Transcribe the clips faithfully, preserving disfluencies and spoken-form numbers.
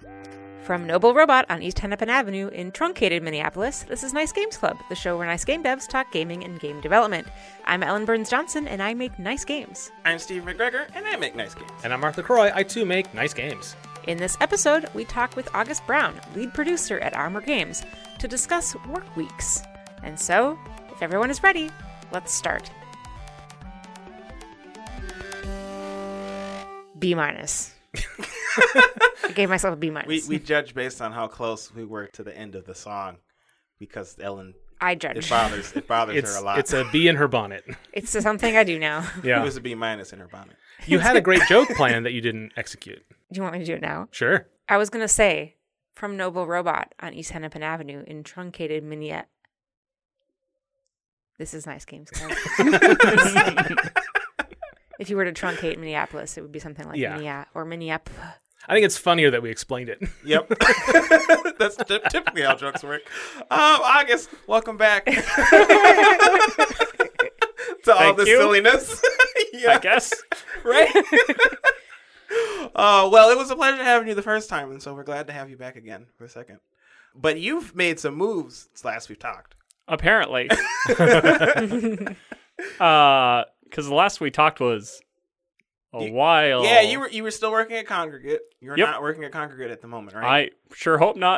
From Noble Robot on East Hennepin Avenue in truncated Minneapolis, this is Nice Games Club, the show where nice game devs talk gaming and game development. I'm Ellen Burns-Johnson, and I make nice games. I'm Steve McGregor, and I make nice games. And I'm Mark LaCroix. I, too, make nice games. In this episode, we talk with August Brown, lead producer at Armor Games, to discuss work weeks. And so, if everyone is ready, let's start. B minus. I gave myself a B minus. We we judge based on how close we were to the end of the song, because Ellen. I judge. It bothers it bothers it's, her a lot. It's a B in her bonnet. It's something I do now. Yeah, it was a B minus in her bonnet. You had a great joke plan that you didn't execute. Do you want me to do it now? Sure. I was gonna say, from Noble Robot on East Hennepin Avenue in truncated Minneapolis. This is Nice Games Club. If you were to truncate Minneapolis, it would be something like Yeah. Minneap or Minneap. I think it's funnier that we explained it. Yep. That's t- typically how jokes work. Um, August, welcome back to all Thank the you. silliness. Yeah. I guess. Right? uh, well, it was a pleasure having you the first time, and so we're glad to have you back again for a second. But you've made some moves since last we talked. Apparently. uh, because the last we talked was a You- while. Yeah, you were you were still working at Congregate. You're Yep. not working at Congregate at the moment, right? I sure hope not.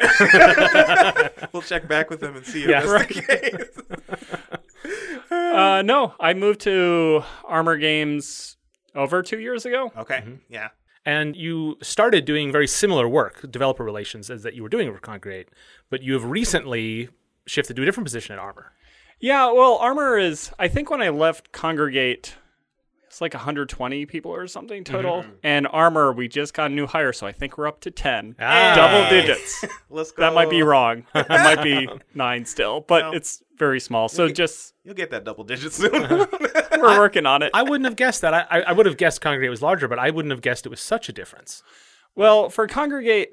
We'll check back with them and see if Yeah, that's the case. uh, no, I moved to Armor Games over two years ago. Okay, Mm-hmm. yeah. And you started doing very similar work, developer relations, as that you were doing with Congregate, but you have recently shifted to a different position at Armor. Yeah, well, Armor is, I think when I left Congregate, it's like one hundred twenty people or something total. Mm-hmm. And Armor, we just got a new hire, so I think we're up to ten. Ah. Double digits. Let's go. That might be wrong. It might be nine still, but No. it's very small. So You'll get- just, You'll get that double digit soon. we're working on it. I wouldn't have guessed that. I, I I would have guessed Congregate was larger, but I wouldn't have guessed it was such a difference. Well, for Congregate,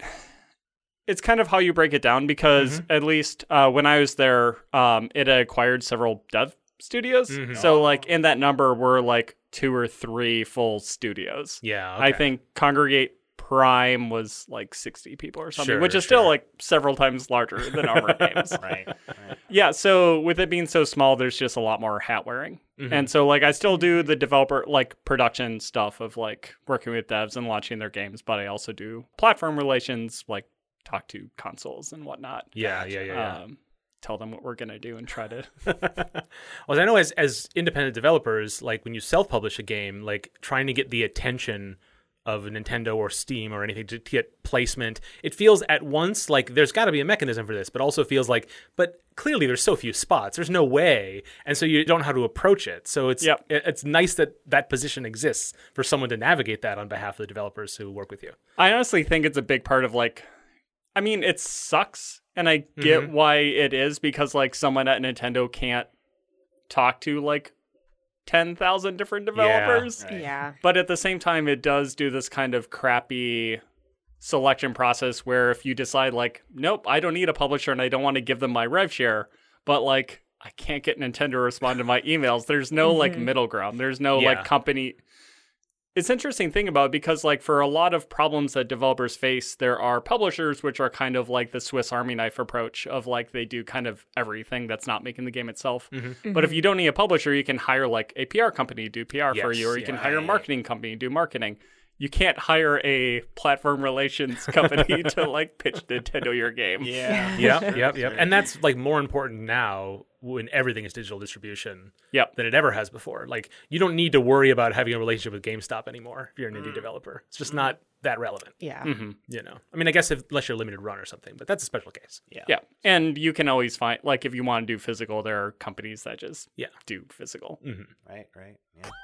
it's kind of how you break it down because at least uh, when I was there, um, it acquired several dev studios. Mhm. So, like, in that number, we're like two or three full studios. Yeah, I okay. think Congregate Prime was like sixty people or something, Sure, which is still sure. like several times larger than Armor Games. right, right. Yeah, so with it being so small, there's just a lot more hat wearing. Mhm. And so, like, I still do the developer, like, production stuff of, like, working with devs and launching their games, but I also do platform relations, like, talk to consoles and whatnot. Yeah, yeah, yeah. yeah. Um, tell them what we're going to do and try to... Well, I know as as independent developers, like when you self-publish a game, like trying to get the attention of a Nintendo or Steam or anything to, to get placement, it feels at once like there's got to be a mechanism for this, but also feels like, but clearly there's so few spots, there's no way, and so you don't know how to approach it. So it's Yep. it- it's nice that that position exists for someone to navigate that on behalf of the developers who work with you. I honestly think it's a big part of, like... I mean, it sucks, and I get Mhm. why it is, because, like, someone at Nintendo can't talk to, like, ten thousand different developers. Right. Yeah. But at the same time, it does do this kind of crappy selection process where if you decide, like, nope, I don't need a publisher and I don't want to give them my rev share, but, like, I can't get Nintendo to respond to my emails. There's no, like, middle ground. There's no, Yeah. like, company... It's an interesting thing about it because, like, for a lot of problems that developers face, there are publishers which are kind of like the Swiss Army knife approach of, like, they do kind of everything that's not making the game itself. But if you don't need a publisher, you can hire, like, a P R company to do P R for Yes, you, or you can yeah. hire a marketing company to do marketing. You can't hire a platform relations company to, like, pitch Nintendo your game. Yeah. Yep, Sure, yep, yep. sure. And that's like more important now when everything is digital distribution Yep. than it ever has before. Like you don't need to worry about having a relationship with GameStop anymore if you're an Mm. indie developer. It's just not that relevant. Yeah. hmm You know, I mean, I guess if, unless you're limited run or something, but that's a special case. Yeah. Yeah. And you can always find, like, if you want to do physical, there are companies that just Yeah. do physical. Mm-hmm. Right, right.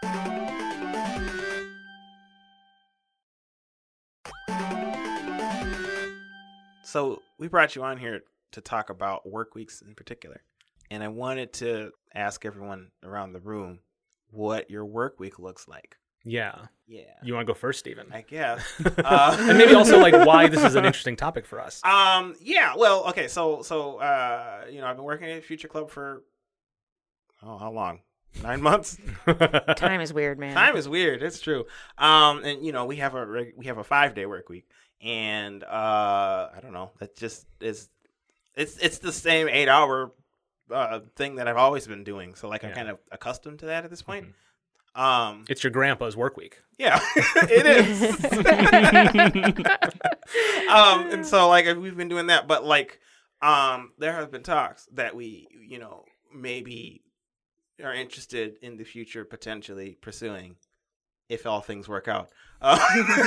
Yeah. So we brought you on here to talk about work weeks in particular. And I wanted to ask everyone around the room what your work week looks like. Yeah. Yeah. You want to go first, Stephen? I guess. Uh, and maybe also like why this is an interesting topic for us. Um. Yeah. Well. Okay. So. So. Uh. You know, I've been working at Future Club for. Oh, how long? nine months. Time is weird, man. Time is weird. It's true. Um, and you know, we have a reg- we have a five day work week, and uh, I don't know. That just is. It's it's the same eight hour uh, thing that I've always been doing. So like I'm Yeah. kind of accustomed to that at this point. Mhm. Um, It's your grandpa's work week. yeah, it is. um, and so like we've been doing that, but like um, there have been talks that we, you know, maybe are interested in the future potentially pursuing, if all things work out, uh,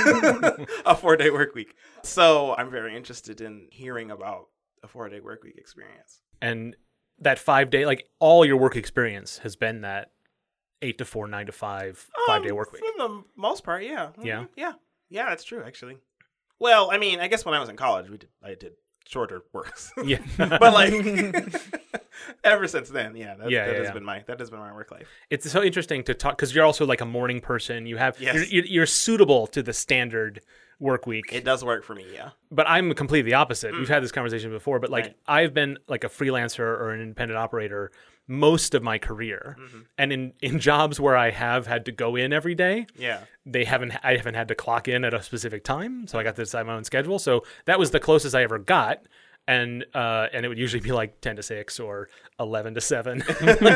a four day work week. So I'm very interested in hearing about a four day work week experience. And that five day, like all your work experience has been that eight to four, nine to five, five day Um, work week. For the most part, yeah. Mhm. Yeah? Yeah. Yeah, that's true, actually. Well, I mean, I guess when I was in college, we did I did shorter works. Yeah. But like ever since then, yeah, that, Yeah, that yeah, has yeah. been my that has been my work life. It's so interesting to talk because you're also like a morning person. You have Yes. you're, you're, you're suitable to the standard work week. It does work for me, yeah. But I'm completely the opposite. We've had this conversation before, but like Right. I've been like a freelancer or an independent operator most of my career, Mm-hmm. and in in jobs where I have had to go in every day, Yeah. they haven't I haven't had to clock in at a specific time, so I got to decide my own schedule. So that was the closest I ever got. And uh, and it would usually be like ten to six or eleven to seven.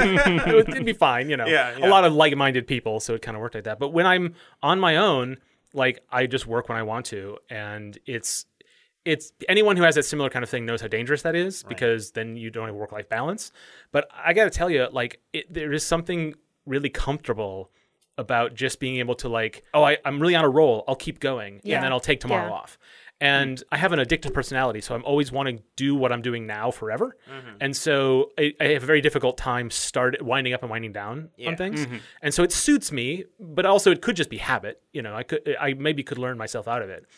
it would, it'd be fine, you know. Yeah, yeah. A lot of like-minded people, so it kind of worked like that. But when I'm on my own, like I just work when I want to, and it's it's anyone who has that similar kind of thing knows how dangerous that is, because then you don't have work-life balance. But I got to tell you, like it, there is something really comfortable about just being able to like, oh, I, I'm really on a roll. I'll keep going, Yeah. and then I'll take tomorrow Yeah. off. And I have an addictive personality, so I'm always wanting to do what I'm doing now forever. And so I, I have a very difficult time start winding up and winding down Yeah. on things. And so it suits me, but also it could just be habit. You know, I could I maybe could learn myself out of it.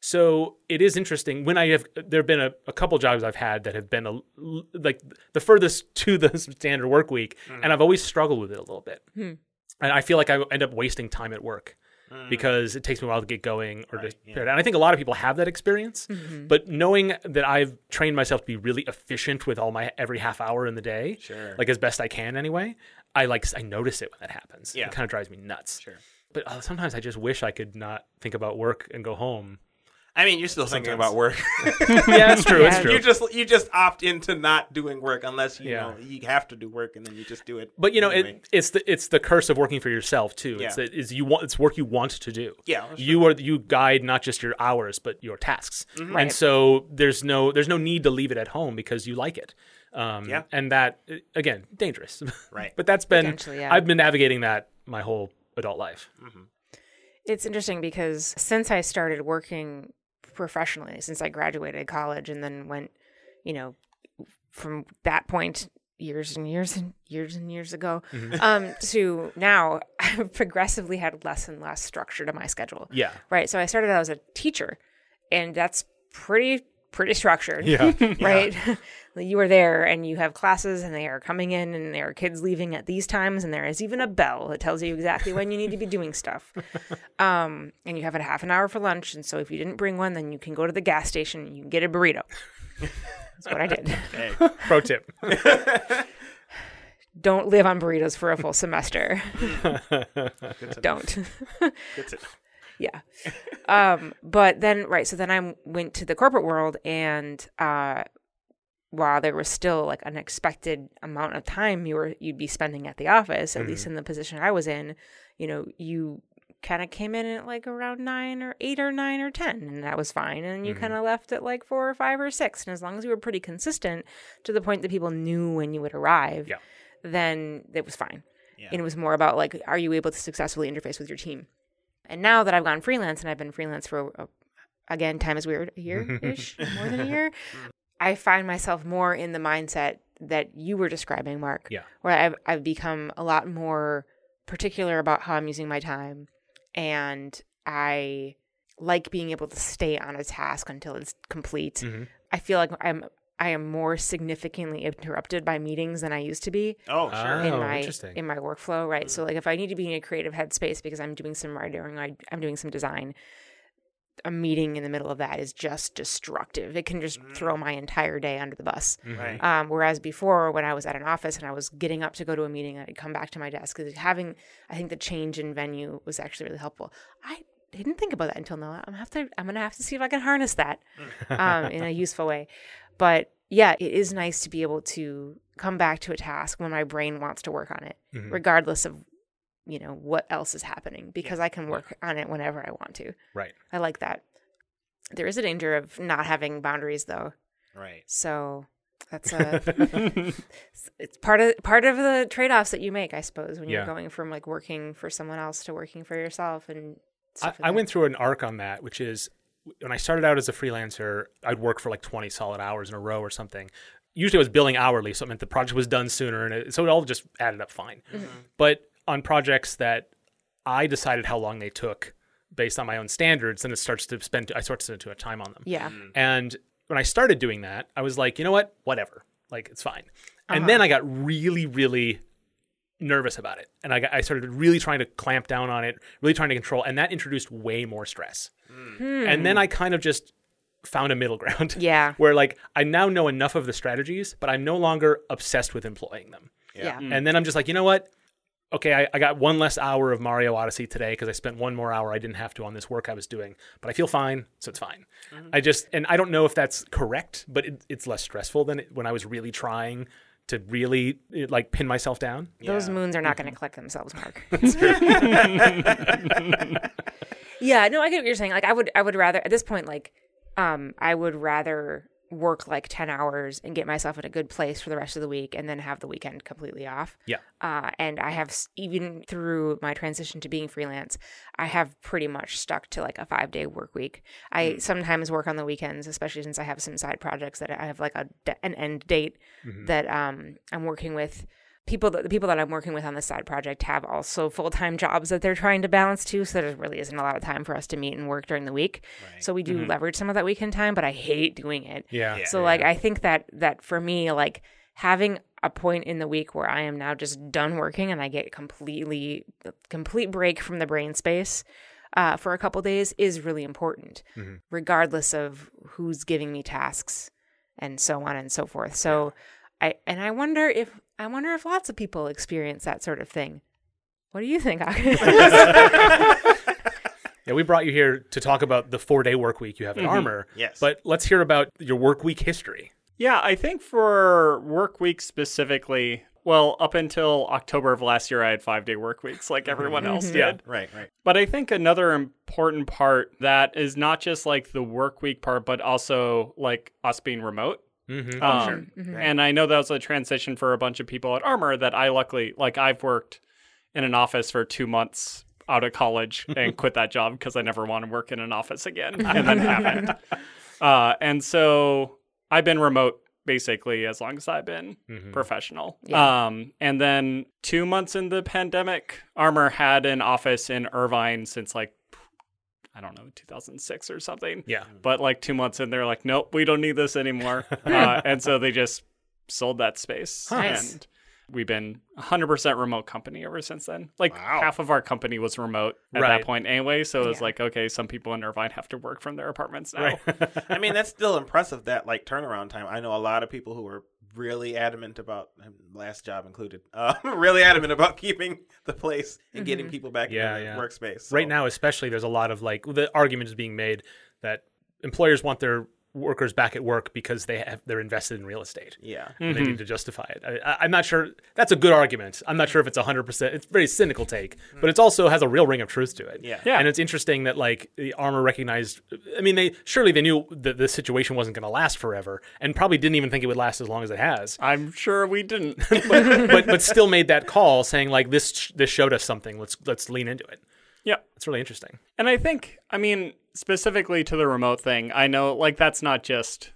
So it is interesting when I have there have been a, a couple jobs I've had that have been a, like the furthest to the standard work week, and I've always struggled with it a little bit. And I feel like I end up wasting time at work. Because it takes me a while to get going or Right, to yeah. tear it down. I think a lot of people have that experience, but knowing that I've trained myself to be really efficient with all my every half hour in the day, Sure. like as best I can anyway, I like I notice it when that happens. Yeah. It kind of drives me nuts. Sure. But uh, sometimes I just wish I could not think about work and go home. I mean, you're still thinking Sometimes. about work. Yeah, it's true. It's Yeah. true. You just you just opt into not doing work unless you Yeah. know you have to do work, and then you just do it. But you know, anyway. it, it's the it's the curse of working for yourself too. It's Yeah. that is you want it's work you want to do. Yeah, that's you are you guide not just your hours but your tasks, Mm-hmm. and so there's no there's no need to leave it at home because you like it. Um, Yeah. and that again dangerous. Right. But that's been Potentially, yeah. I've been navigating that my whole adult life. It's interesting because since I started working professionally, since I graduated college and then went, you know, from that point years and years and years and years ago um, to now, I've progressively had less and less structure to my schedule. Yeah. Right. So I started out as a teacher, and that's pretty pretty structured. Yeah. Right. You are there and you have classes and they are coming in and there are kids leaving at these times, and there is even a bell that tells you exactly when you need to be doing stuff. Um, and you have a half an hour for lunch. And so if you didn't bring one, then you can go to the gas station and you can get a burrito. That's what I did. Hey. Pro tip. Don't live on burritos for a full semester. Good to Don't. Good to know. Yeah. Um, but then, right. So then I went to the corporate world, and uh, while there was still like an expected amount of time you were, you'd be spending at the office, at least in the position I was in, you know, you kind of came in at like around nine or eight or nine or ten, and that was fine. And you kind of left at like four or five or six. And as long as you were pretty consistent to the point that people knew when you would arrive, Yeah. then it was fine. Yeah. And it was more about like, are you able to successfully interface with your team? And now that I've gone freelance, and I've been freelance for, a, again, time is weird, a year-ish, more than a year, I find myself more in the mindset that you were describing, Mark, Yeah. where I've, I've become a lot more particular about how I'm using my time. And I like being able to stay on a task until it's complete. Mhm. I feel like I'm I am more significantly interrupted by meetings than I used to be Oh, sure. Oh, in my interesting. in my workflow, right? So like if I need to be in a creative headspace because I'm doing some writing or I, I'm doing some design, a meeting in the middle of that is just destructive. It can just throw my entire day under the bus. Right. Um, whereas before, when I was at an office and I was getting up to go to a meeting, I'd come back to my desk. 'Cause having, I think the change in venue was actually really helpful. I didn't think about that until now. I'm have to. I'm gonna have to see if I can harness that um, in a useful way. But yeah, it is nice to be able to come back to a task when my brain wants to work on it, Mhm. regardless of you know what else is happening, because I can work on it whenever I want to. Right. I like that. There is a danger of not having boundaries, though. Right. So that's a it's part of part of the trade-offs that you make, I suppose, when you're Yeah. going from like working for someone else to working for yourself. And I, stuff like I that. went through an arc on that, which is when I started out as a freelancer, I'd work for like twenty solid hours in a row or something. Usually I was billing hourly, so it meant the project was done sooner, and it, so it all just added up fine. Mm-hmm. But on projects that I decided how long they took based on my own standards, then it starts to spend, I start to spend too much time on them. Yeah. And when I started doing that, I was like, you know what? Whatever. Like, it's fine. And Uh-huh. then I got really, really nervous about it. And I, got, I started really trying to clamp down on it, really trying to control. And that introduced way more stress. And then I kind of just found a middle ground. Yeah. Where, like, I now know enough of the strategies, but I'm no longer obsessed with employing them. Yeah. And then I'm just like, you know what? Okay, I, I got one less hour of Mario Odyssey today because I spent one more hour I didn't have to on this work I was doing. But I feel fine, so it's fine. I just, and I don't know if that's correct, but it, it's less stressful than it, when I was really trying to really it, like pin myself down. Those Yeah. moons are not going to collect themselves, Mark. Yeah, no, I get what you're saying. Like, I would, I would rather at this point, like, um, I would rather work like ten hours and get myself in a good place for the rest of the week, and then have the weekend completely off. Yeah. Uh, and I have s- even through my transition to being freelance, I have pretty much stuck to like a five day work week. I sometimes work on the weekends, especially since I have some side projects that I have like a de- an end date that um I'm working with. People that the people that I'm working with on this side project have also full time jobs that they're trying to balance too. So there really isn't a lot of time for us to meet and work during the week. Right. So we do leverage some of that weekend time, but I hate doing it. Yeah. Yeah. So like I think that that for me, like having a point in the week where I am now just done working and I get completely complete break from the brain space uh, for a couple days is really important, regardless of who's giving me tasks and so on and so forth. So I and I wonder if I wonder if lots of people experience that sort of thing. What do you think? Yeah, we brought you here to talk about the four day work week you have at Armor. Yes. But let's hear about your work week history. Yeah, I think for work week specifically, well, up until October of last year, I had five day work weeks like everyone else Yeah. did. Right. Right. But I think another important part that is not just like the work week part, but also like us being remote. Mm-hmm. Um, Mhm. And I know that was a transition for a bunch of people at Armor that I luckily, like I've worked in an office for two months out of college and quit that job because I never want to work in an office again and then haven't. Uh, and so I've been remote basically as long as I've been Mhm. professional. Yeah. Um, and then two months in the pandemic, Armor had an office in Irvine since like, I don't know, two thousand six or something. Yeah. But like two months in, they're like, nope, we don't need this anymore. uh, and so they just sold that space. Nice. And we've been one hundred percent remote company ever since then. Like Wow. half of our company was remote at Right. that point anyway. So it was Yeah. like, okay, some people in Irvine have to work from their apartments now. Right. I mean, that's still impressive, that like turnaround time. I know a lot of people who were really adamant about, last job included, uh, really adamant about keeping the place and getting people back Yeah, in the yeah. workspace. So- Right now, especially, there's a lot of like the argument is being made that employers want their workers back at work because they have they're invested in real estate. Yeah. And they need to justify it. I, I, I'm not sure. That's a good argument. I'm not sure if it's one hundred percent. It's a very cynical take, but it also has a real ring of truth to it. Yeah. Yeah. And it's interesting that like the Armor recognized. I mean, they surely they knew that this situation wasn't going to last forever, and probably didn't even think it would last as long as it has. I'm sure we didn't. but, but but still made that call, saying like this this showed us something. Let's let's lean into it. Yeah. It's really interesting. And I think, I mean, specifically to the remote thing, I know like that's not just,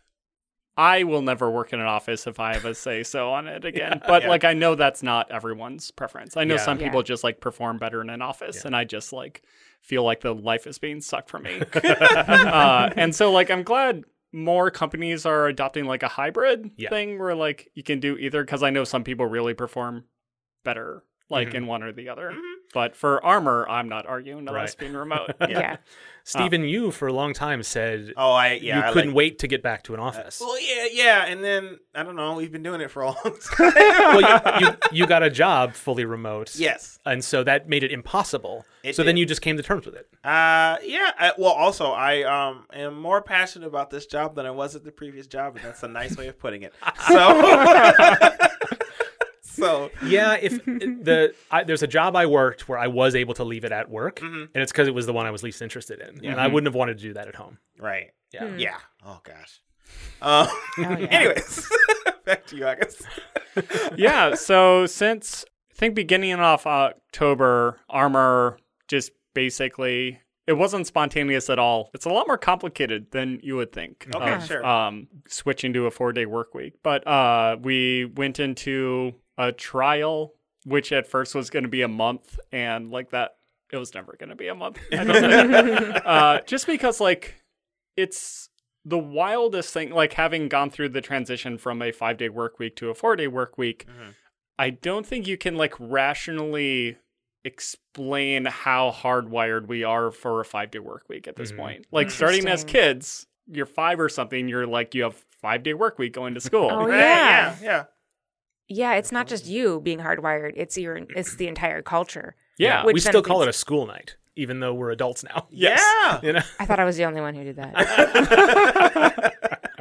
I will never work in an office if I have a say so on it again. But Yeah. like, I know that's not everyone's preference. I know Yeah. some Yeah. people just like perform better in an office, Yeah. and I just like feel like the life is being sucked from me. uh, and so like, I'm glad more companies are adopting like a hybrid Yeah. thing where like you can do either, because I know some people really perform better like Mhm. in one or the other. But for Armor, I'm not arguing about Right. us being remote. Yeah. Stephen, you for a long time said Oh, I yeah. you I couldn't like, wait to get back to an office. Well, yeah, yeah, and then I don't know. We've been doing it for a long time. well, you, you, you got a job fully remote. Yes. And so that made it impossible. It so then did. you just came to terms with it. Uh, yeah. I, well, also, I um am more passionate about this job than I was at the previous job, and that's a nice way of putting it. So, so Yeah, if the I, there's a job I worked where I was able to leave it at work, Mhm. and it's because it was the one I was least interested in, Yeah. and I wouldn't have wanted to do that at home. right. Yeah. Hmm. Yeah. Oh gosh. Um. Oh, yeah. Anyways, back to you, I guess. Yeah, so since I think beginning of October, Armor just basically it wasn't spontaneous at all. It's a lot more complicated than you would think. Okay, of, sure. Um, switching to a four-day work week, but uh, we went into a trial, which at first was going to be a month, and like that, it was never going to be a month. I don't know. uh, just because like it's the wildest thing, like having gone through the transition from a five-day work week to a four-day work week. Mhm. I don't think you can like rationally explain how hardwired we are for a five day work week at this Mhm. point. Like starting as Interesting. kids, you're five or something, you're like, you have five day work week going to school. Oh, Right, yeah. yeah. Yeah. Yeah, it's not just you being hardwired; it's your, it's the entire culture. Yeah. Which we then still call leads- it a school night, even though we're adults now. Yes. Yeah. You know? I thought I was the only one who did that.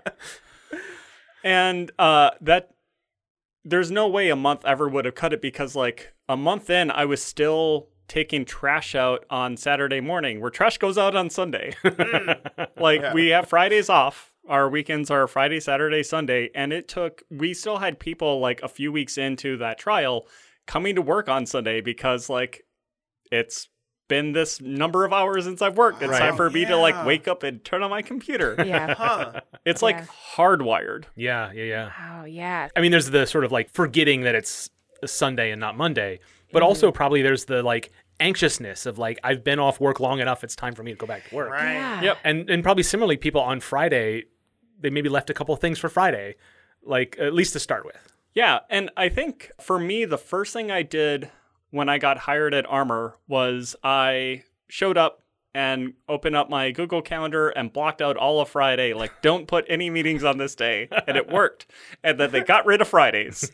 And uh, that there's no way a month ever would have cut it because like a month in, I was still taking trash out on Saturday morning where trash goes out on Sunday. Like Yeah. we have Fridays off. Our weekends are Friday, Saturday, Sunday. And it took, we still had people like a few weeks into that trial coming to work on Sunday because like it's been this number of hours since I've worked. It's Right. time for me to like Yeah. wake up and turn on my computer. Yeah. Huh. It's like Yeah. hardwired. Yeah, yeah, yeah. Oh, yeah. I mean, there's the sort of like forgetting that it's a Sunday and not Monday, but also probably there's the like anxiousness of like, I've been off work long enough, it's time for me to go back to work. Right. Yeah. Yep. And and probably similarly, people on Friday, they maybe left a couple of things for Friday, like at least to start with. Yeah, and I think for me, the first thing I did when I got hired at Armor was I showed up and opened up my Google Calendar and blocked out all of Friday. Like, don't put any meetings on this day. And it worked. And then they got rid of Fridays.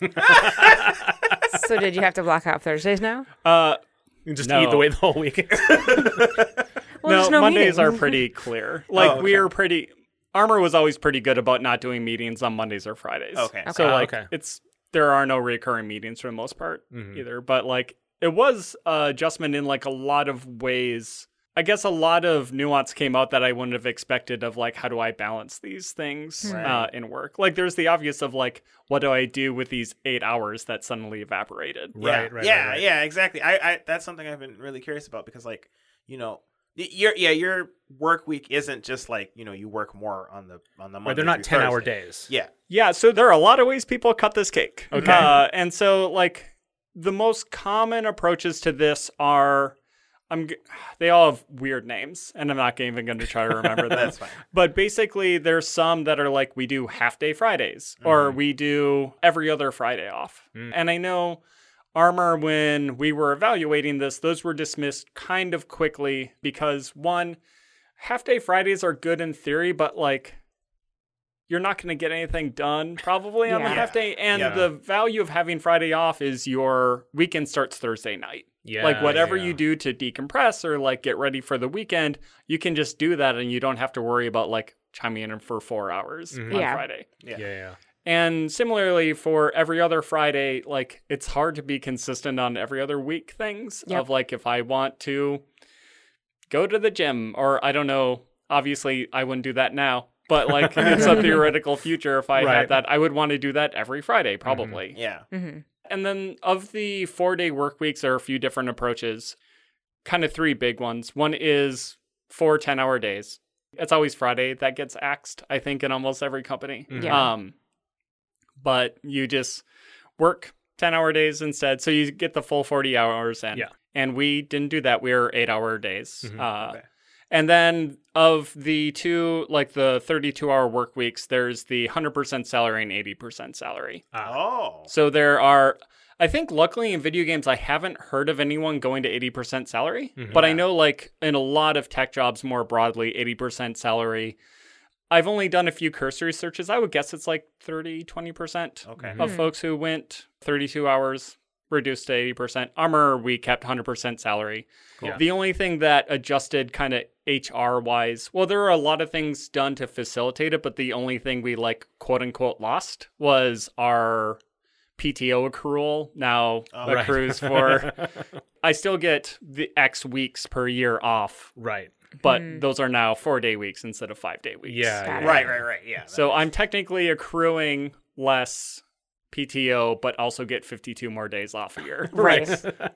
So did you have to block out Thursdays now? Uh, You just No. eat the way the whole week is. Well, no, there's no Mondays meetings. are pretty clear. Like, okay. we are pretty... Armor was always pretty good about not doing meetings on Mondays or Fridays. Okay. So, Okay. like, Okay. it's... There are no recurring meetings for the most part Mhm. either. But, like, it was uh, adjustment in, like, a lot of ways. I guess a lot of nuance came out that I wouldn't have expected of, like, how do I balance these things Right. uh, in work? Like, there's the obvious of, like, what do I do with these eight hours that suddenly evaporated? Yeah, Right, right, yeah, right, right. yeah, exactly. I, I, that's something I've been really curious about because, like, you know, y- your yeah, your work week isn't just like you know you work more on the on the Monday. Right, they're not through ten-hour Thursday. days. Yeah, Yeah, so there are a lot of ways people cut this cake. Okay. Uh, and so, like, the most common approaches to this are, I'm, g- they all have weird names, and I'm not even going to try to remember them. that's fine. But basically, there's some that are like, we do half day Fridays, or we do every other Friday off. Mm. And I know Armor, when we were evaluating this, those were dismissed kind of quickly because, one, half day Fridays are good in theory, but like, you're not going to get anything done probably on the Yeah. half day. And Yeah. the value of having Friday off is your weekend starts Thursday night. Yeah, Like whatever yeah. you do to decompress or like get ready for the weekend, you can just do that and you don't have to worry about like chiming in for four hours Mhm. on Yeah. Friday. Yeah. Yeah, yeah. And similarly for every other Friday, like it's hard to be consistent on every other week things Yep. of like if I want to go to the gym or I don't know, obviously I wouldn't do that now, but like in some theoretical future, if I Right. had that, I would want to do that every Friday probably. Yeah, Mm-hmm. And then of the four day work weeks, there are a few different approaches, kind of three big ones. One is four ten hour days. It's always Friday that gets axed, I think, in almost every company. Mhm. Yeah. Um, but you just work ten hour days instead. So you get the full forty hours in. Yeah. And we didn't do that. We were eight hour days. Mhm. Uh, Okay. And then of the two, like the thirty-two hour work weeks, there's the one hundred percent salary and eighty percent salary. Ah. oh, So there are I think luckily in video games, I haven't heard of anyone going to eighty percent salary, Mhm. but I Yeah. know like in a lot of tech jobs more broadly, eighty percent salary. I've only done a few cursory searches. I would guess it's like thirty, twenty percent Okay. of folks who went thirty-two hours reduced to eighty percent. Armor, we kept one hundred percent salary. Cool. The only thing that adjusted kind of H R wise, well, there are a lot of things done to facilitate it, but the only thing we like quote unquote lost was our P T O accrual now Oh, right. accrues for. I still get the X weeks per year off, Right. but Mm. those are now four day weeks instead of five day weeks. Yeah. Got yeah. it. Right, right, right. Yeah. So I'm technically accruing less P T O, but also get fifty-two more days off a year. Right.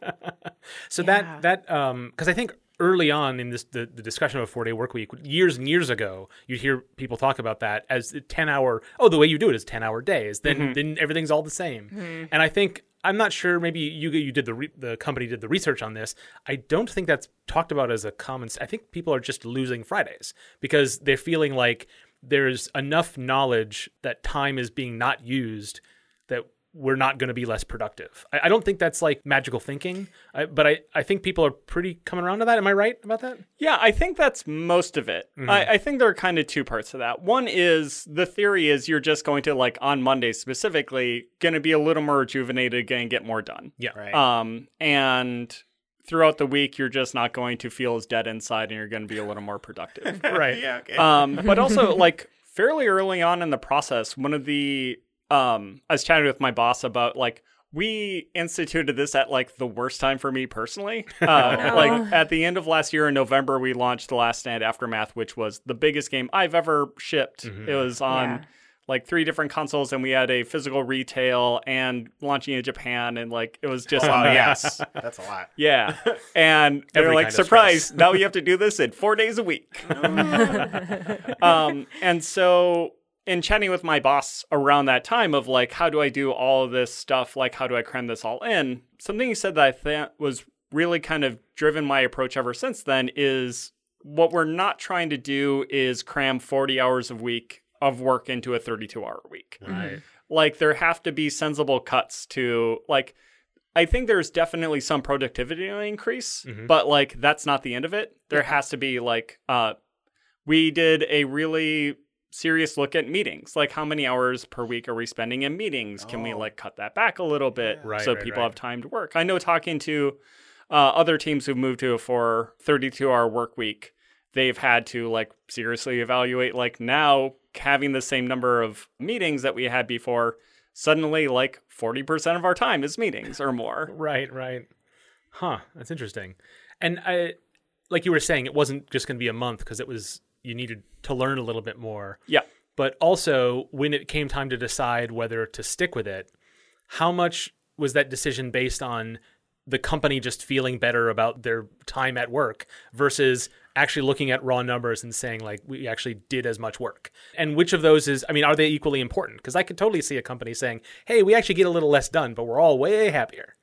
So Yeah. that that um because I think early on in this the, the discussion of a four day work week years and years ago you'd hear people talk about that as a ten hour oh the way you do it is ten hour days then Mhm. then everything's all the same. And I think I'm not sure maybe you you did the re- the company did the research on this. I don't think that's talked about as a common I think people are just losing Fridays because they're feeling like there's enough knowledge that time is being not used that we're not going to be less productive. I, I don't think that's like magical thinking, I, but I, I think people are pretty coming around to that. Am I right about that? Yeah, I think that's most of it. Mhm. I, I think there are kind of two parts to that. One is the theory is you're just going to, like, on Monday specifically, going to be a little more rejuvenated and get more done. Yeah. Right. Um, and throughout the week, you're just not going to feel as dead inside and you're going to be a little more productive. Right. Yeah. Okay. um, but also, like, fairly early on in the process, one of the, um, I was chatting with my boss about, like, we instituted this at like the worst time for me personally. Uh, No. Like at the end of last year in November, we launched The Last Stand Aftermath, which was the biggest game I've ever shipped. Mhm. It was on Yeah. like three different consoles, and we had a physical retail and launching in Japan, and like it was just oh a mess. yes, that's a lot. Yeah, and they're Every like, kind of surprise! stress. Now you have to do this in four days a week. um, and so in chatting with my boss around that time of like, how do I do all of this stuff? Like, how do I cram this all in? Something he said that I thought was really kind of driven my approach ever since then is what we're not trying to do is cram forty hours a week of work into a thirty-two hour week. Right. Like, there have to be sensible cuts to, like, I think there's definitely some productivity increase, Mhm. but like that's not the end of it. There has to be like uh we did a really serious look at meetings. Like, how many hours per week are we spending in meetings? Can we Oh. like cut that back a little bit Right, so right, people right. have time to work? I know talking to uh, other teams who've moved to a four thirty-two hour work week, they've had to like seriously evaluate like now having the same number of meetings that we had before. Suddenly, like forty percent of our time is meetings or more. Right, right. Huh, that's interesting. And I, like you were saying, it wasn't just going to be a month because it was you needed to learn a little bit more. Yeah. But also, when it came time to decide whether to stick with it, how much was that decision based on the company just feeling better about their time at work versus actually looking at raw numbers and saying, like, we actually did as much work? And which of those is, I mean, are they equally important? Because I could totally see a company saying, hey, we actually get a little less done, but we're all way happier.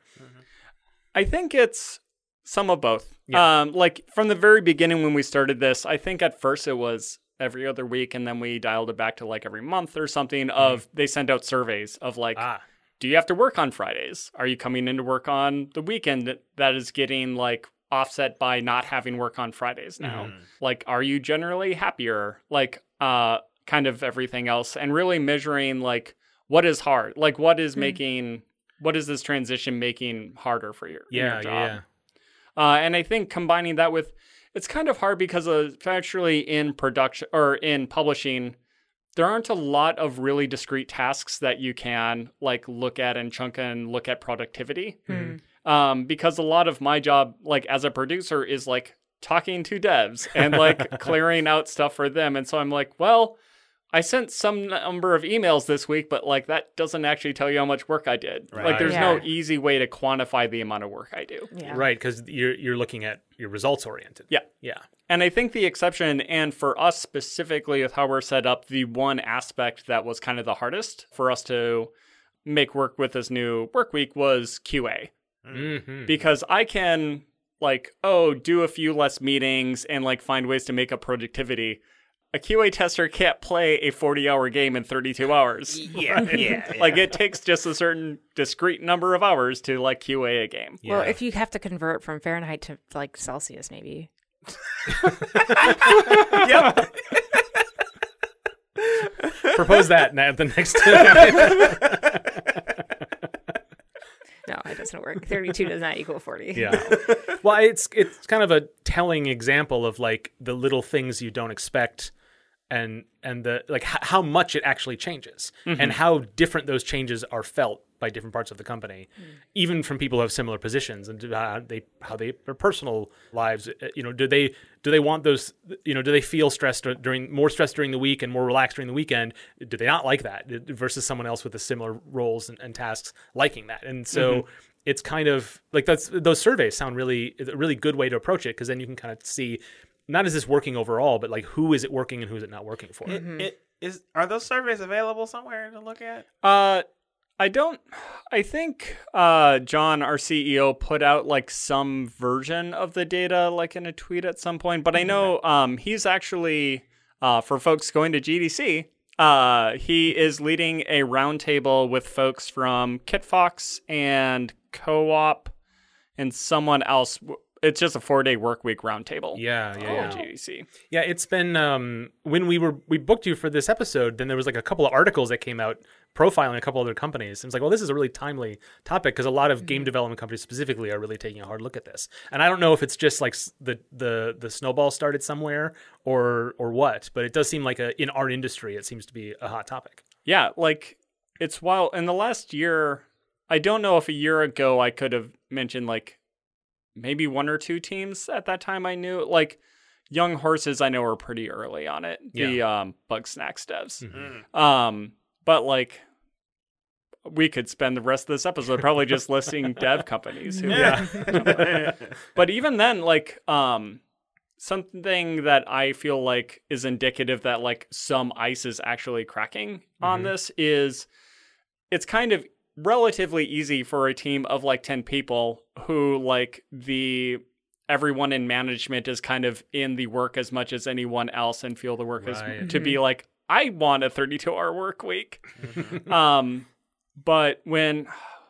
I think it's some of both. Yeah. Um, like from the very beginning when we started this, I think at first it was every other week, and then we dialed it back to like every month or something. Of they sent out surveys of like, Ah, do you have to work on Fridays? Are you coming in to work on the weekend that, that is getting like offset by not having work on Fridays now? Mhm. Like, are you generally happier? Like, uh, kind of everything else, and really measuring like what is hard, like what is Mm. making, what is this transition making harder for your, in yeah, your job? yeah. Uh, and I think combining that with, it's kind of hard because uh, especially in production or in publishing, there aren't a lot of really discrete tasks that you can like look at and chunk and look at productivity. Mhm. Um, because a lot of my job, like as a producer, is like talking to devs and like clearing out stuff for them. And so I'm like, well, I sent some number of emails this week, but like that doesn't actually tell you how much work I did. Right. Like there's no Yeah. easy way to quantify the amount of work I do. Yeah. Right, because you're you're looking at your results oriented. Yeah. Yeah. And I think the exception, and for us specifically with how we're set up, the one aspect that was kind of the hardest for us to make work with this new work week was Q A. Mm-hmm. Because I can like, oh, do a few less meetings and like find ways to make up productivity. a Q A tester can't play a forty-hour game in thirty-two hours. Yeah, yeah, Like, it takes just a certain discrete number of hours to, like, Q A a game. Well, Yeah. if you have to convert from Fahrenheit to like Celsius, maybe. Yep. Propose that at the next. No, it doesn't work. thirty-two does not equal forty. Yeah. Well, it's it's kind of a telling example of like the little things you don't expect, and and the like h- how much it actually changes, and how different those changes are felt by different parts of the company, even from people who have similar positions, and how they how they their personal lives. uh, You know, do they do they want those? You know, do they feel stressed during more stressed during the week and more relaxed during the weekend? Do they not like that versus someone else with the similar roles and, and tasks liking that? And so it's kind of like that's those surveys sound really a really good way to approach it, because then you can kind of see not is this working overall, but like who is it working and who is it not working for. It, it is. Are those surveys available somewhere to look at? Uh, I don't. I think uh, John, our C E O, put out like some version of the data, like in a tweet at some point. But I know um, he's actually uh, for folks going to G D C. Uh, he is leading a roundtable with folks from KitFox and Co-op and someone else. It's just a four-day work week roundtable. Yeah, yeah, yeah. G D C. Yeah, it's been um, when we were we booked you for this episode. Then there was like a couple of articles that came out profiling a couple other companies. And it's like, well, this is a really timely topic because a lot of game development companies specifically are really taking a hard look at this. And I don't know if it's just like s- the the the snowball started somewhere or or what, but it does seem like a in our industry it seems to be a hot topic. Yeah, like it's wild. In the last year, I don't know if a year ago I could have mentioned like maybe one or two teams at that time I knew. Like Young Horses, I know are pretty early on it. The um, Bug Snacks devs. Mm-hmm. Um, but like we could spend the rest of this episode probably just listing dev companies. Who, Yeah. But even then, like um, something that I feel like is indicative that like some ice is actually cracking on this is it's kind of relatively easy for a team of like ten people who like the everyone in management is kind of in the work as much as anyone else and feel the work Right. as to be like, I want a thirty-two hour work week. um, but when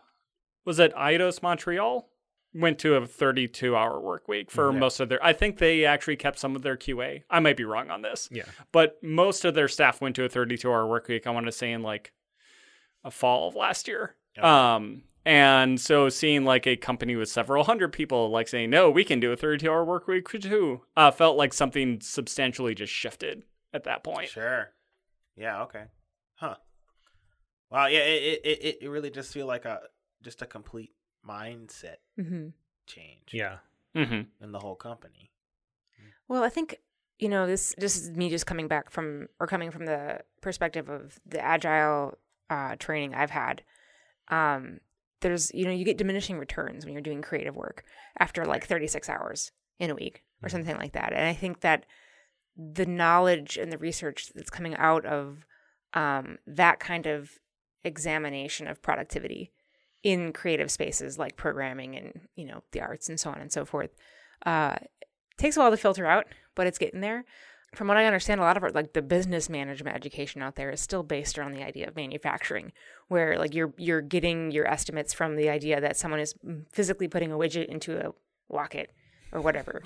was it Eidos Montreal went to a thirty-two hour work week for Yeah. most of their, I think they actually kept some of their Q A. I might be wrong on this, Yeah. but most of their staff went to a thirty-two hour work week. I want to say in like a fall of last year. Okay. Um, and so seeing like a company with several hundred people like saying, no, we can do a thirty-two hour work week too, uh, felt like something substantially just shifted at that point. Sure. Yeah. Okay. Huh. Wow. Yeah. It it it, it really just feel like a just a complete mindset Mm-hmm. change. Yeah. Mm-hmm. In the whole company. Well, I think, you know, this this is me just coming back from, or coming from the perspective of the agile uh, training I've had. Um, there's, you know, you get diminishing returns when you're doing creative work after like thirty-six hours in a week or something like that. And I think that the knowledge and the research that's coming out of um, that kind of examination of productivity in creative spaces like programming and, you know, the arts and so on and so forth, uh, takes a while to filter out, but it's getting there. From what I understand, a lot of our, like the business management education out there is still based around the idea of manufacturing, where like you're you're getting your estimates from the idea that someone is physically putting a widget into a rocket or whatever,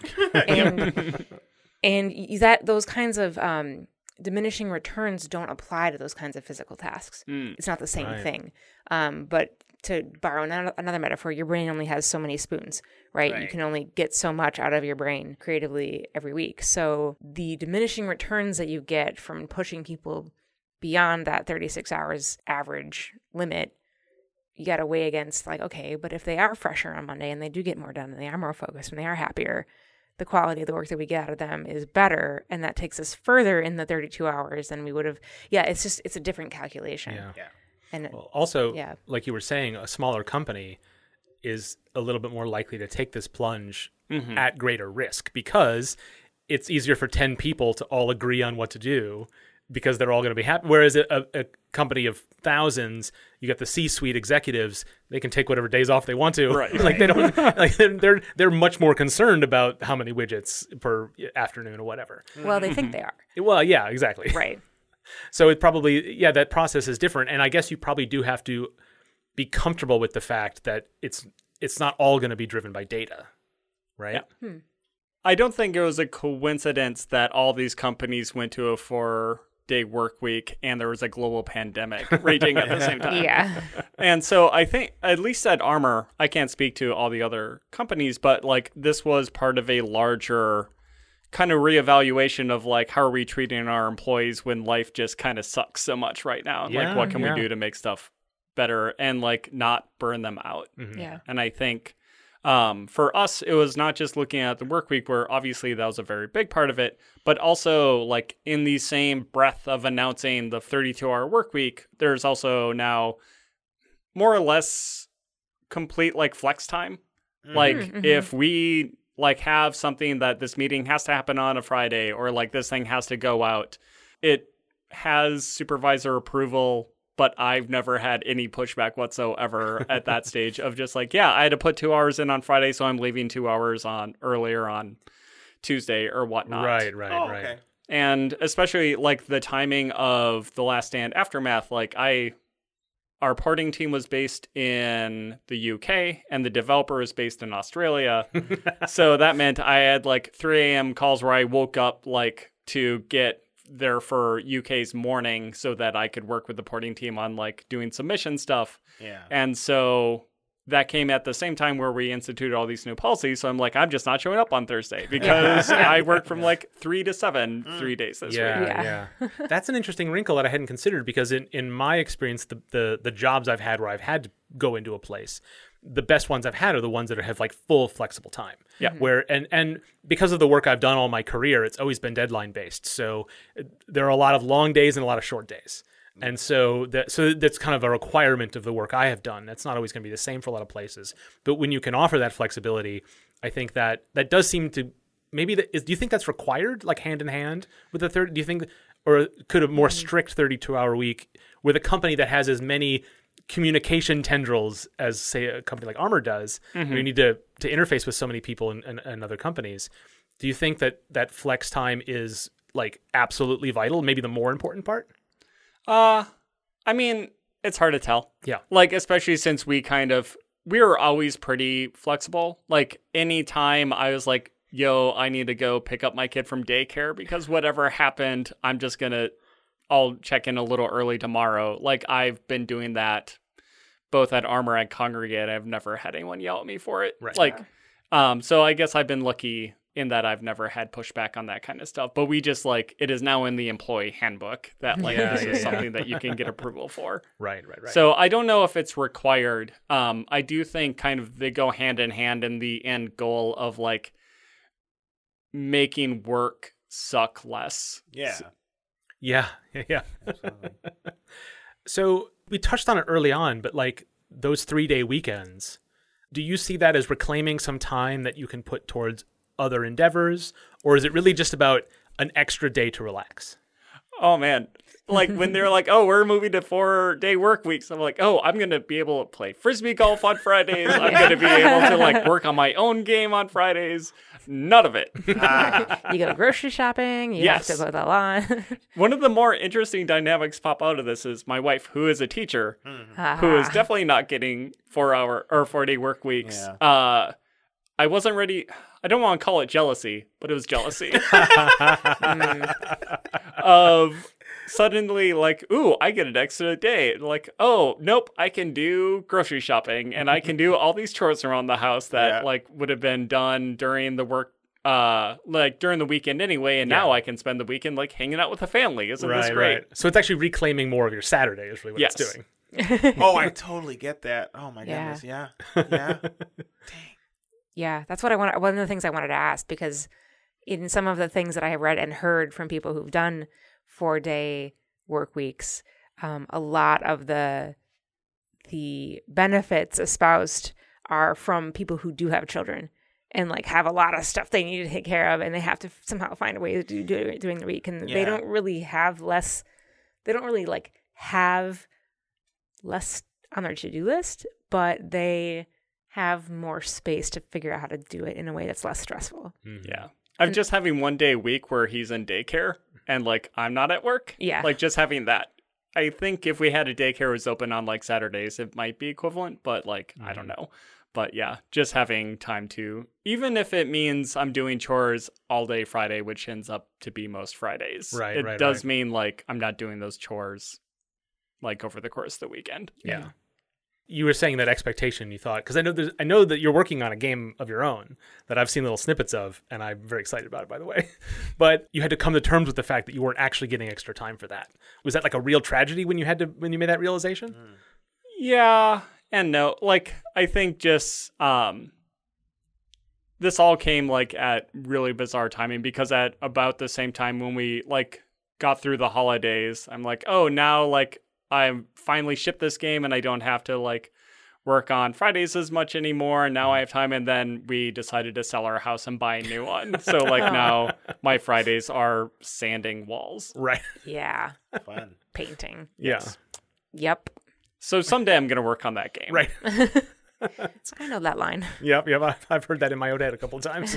and and y- that those kinds of um, diminishing returns don't apply to those kinds of physical tasks. Mm. It's not the same Right. thing. Um, but to borrow another, another metaphor, your brain only has so many spoons, right? You Right. can only get so much out of your brain creatively every week. So the diminishing returns that you get from pushing people beyond that thirty-six hours average limit, you got to weigh against like, okay, but if they are fresher on Monday and they do get more done and they are more focused and they are happier, the quality of the work that we get out of them is better. And that takes us further in the thirty-two hours than we would have. Yeah, it's just, it's a different calculation. Yeah. Yeah. And Well, also, Yeah. like you were saying, a smaller company is a little bit more likely to take this plunge Mhm. at greater risk because it's easier for ten people to all agree on what to do because they're all going to be happy. Whereas a, a company of thousands, you got the C-suite executives, they can take whatever days off they want to. Right. Like they don't, like they're they're much more concerned about how many widgets per afternoon or whatever. Well, they think they are. Well, yeah, exactly. Right. So it probably, yeah, that process is different. And I guess you probably do have to be comfortable with the fact that it's it's not all going to be driven by data, right? Yeah. Hmm. I don't think it was a coincidence that all these companies went to a four-day work week and there was a global pandemic raging at the same time. Yeah. And so I think, at least at Armor, I can't speak to all the other companies, but like this was part of a larger kind of reevaluation of like, how are we treating our employees when life just kind of sucks so much right now? Yeah, like, what can yeah. we do to make stuff better and like not burn them out? Mm-hmm. Yeah. And I think um, for us, it was not just looking at the work week, where obviously that was a very big part of it, but also like in the same breath of announcing the thirty-two hour work week, there's also now more or less complete like flex time. Mm-hmm. Like Mm-hmm. if we like have something that this meeting has to happen on a Friday, or like this thing has to go out, it has supervisor approval, but I've never had any pushback whatsoever at that stage of just like, yeah, I had to put two hours in on Friday, so I'm leaving two hours on earlier on Tuesday or whatnot. Right, right, Oh, right. okay. And especially like the timing of The Last Stand Aftermath, like I, our porting team was based in the U K and the developer is based in Australia. So that meant I had like three a.m. calls where I woke up like to get there for U K's morning so that I could work with the porting team on like doing submission stuff. Yeah. And so that came at the same time where we instituted all these new policies. So I'm like, I'm just not showing up on Thursday because I work from like three to seven, three days this Yeah, week. Yeah. yeah. That's an interesting wrinkle that I hadn't considered, because in, in my experience, the, the the jobs I've had where I've had to go into a place, the best ones I've had are the ones that have like full flexible time. Yeah. Where and and because of the work I've done all my career, it's always been deadline based. So uh, there are a lot of long days and a lot of short days. And so that so that's kind of a requirement of the work I have done. That's not always going to be the same for a lot of places. But when you can offer that flexibility, I think that that does seem to maybe that is, do you think that's required, like hand in hand with the third? Do you think, or could a more strict thirty-two hour week with a company that has as many communication tendrils as say a company like Armor does, Mm-hmm. where you need to to interface with so many people and, and, and other companies? Do you think that that flex time is like absolutely vital, maybe the more important part? Uh, I mean, it's hard to tell. Yeah. Like, especially since we kind of, we were always pretty flexible. Like, anytime I was like, yo, I need to go pick up my kid from daycare because whatever happened, I'm just going to, I'll check in a little early tomorrow. Like, I've been doing that both at Armor and Congregate. I've never had anyone yell at me for it. Right. Like, um, so I guess I've been lucky in that I've never had pushback on that kind of stuff. But we just like, it is now in the employee handbook that like Yeah, this yeah, is yeah. something that you can get approval for. Right, right, right. So I don't know if it's required. Um, I do think kind of they go hand in hand in the end goal of like making work suck less. Yeah. yeah, yeah, yeah. Absolutely. So we touched on it early on, but like those three day weekends, do you see that as reclaiming some time that you can put towards other endeavors, or is it really just about an extra day to relax? Oh man. Like when they're like, oh, we're moving to four day work weeks. I'm like, oh, I'm going to be able to play Frisbee golf on Fridays. I'm going to be able to like work on my own game on Fridays. None of it. Ah, You go grocery shopping. You Yes. have to mow the lawn. One of the more interesting dynamics pop out of this is my wife, who is a teacher, Ah. who is definitely not getting four hour or four day work weeks. Yeah. Uh, I wasn't ready. I don't want to call it jealousy, but it was jealousy of suddenly like, ooh, I get an extra day. Like, oh, nope, I can do grocery shopping and I can do all these chores around the house that Yeah. like would have been done during the work, uh, like during the weekend anyway. And now Yeah. I can spend the weekend like hanging out with the family. Isn't this Right, great? right. So it's actually reclaiming more of your Saturday is really what Yes. it's doing. oh, I totally get that. Oh my Yeah. goodness. Yeah. Yeah. Yeah, that's what I want. One of the things I wanted to ask, because in some of the things that I have read and heard from people who've done four day work weeks, um, a lot of the the benefits espoused are from people who do have children and like have a lot of stuff they need to take care of, and they have to somehow find a way to do, do it during the week, and Yeah. they don't really have less. They don't really like have less on their to-do list, but they have more space to figure out how to do it in a way that's less stressful. Mhm. Yeah. I'm just having one day a week where he's in daycare and like I'm not at work. Yeah. Like just having that. I think if we had a daycare was open on like Saturdays, it might be equivalent, but like, I don't know. But yeah, just having time to, even if it means I'm doing chores all day Friday, which ends up to be most Fridays. Right, It right, does right. mean like I'm not doing those chores like over the course of the weekend. Yeah. You were saying that expectation you thought, because I know there's, I know that you're working on a game of your own that I've seen little snippets of, and I'm very excited about it, by the way. But you had to come to terms with the fact that you weren't actually getting extra time for that. Was that like a real tragedy when you had to when you made that realization? Yeah and no. Like I think just um this all came like at really bizarre timing because at about the same time when we like got through the holidays, I'm like, oh, now like I finally shipped this game and I don't have to like work on Fridays as much anymore. And now I have time. And then we decided to sell our house and buy a new one. So like now my Fridays are sanding walls. Right. Yeah, Fun. painting. Yeah. Yep, So someday I'm going to work on that game. Right. I know that line. Yep. Yep. I've- I've heard that in my own head a couple of times.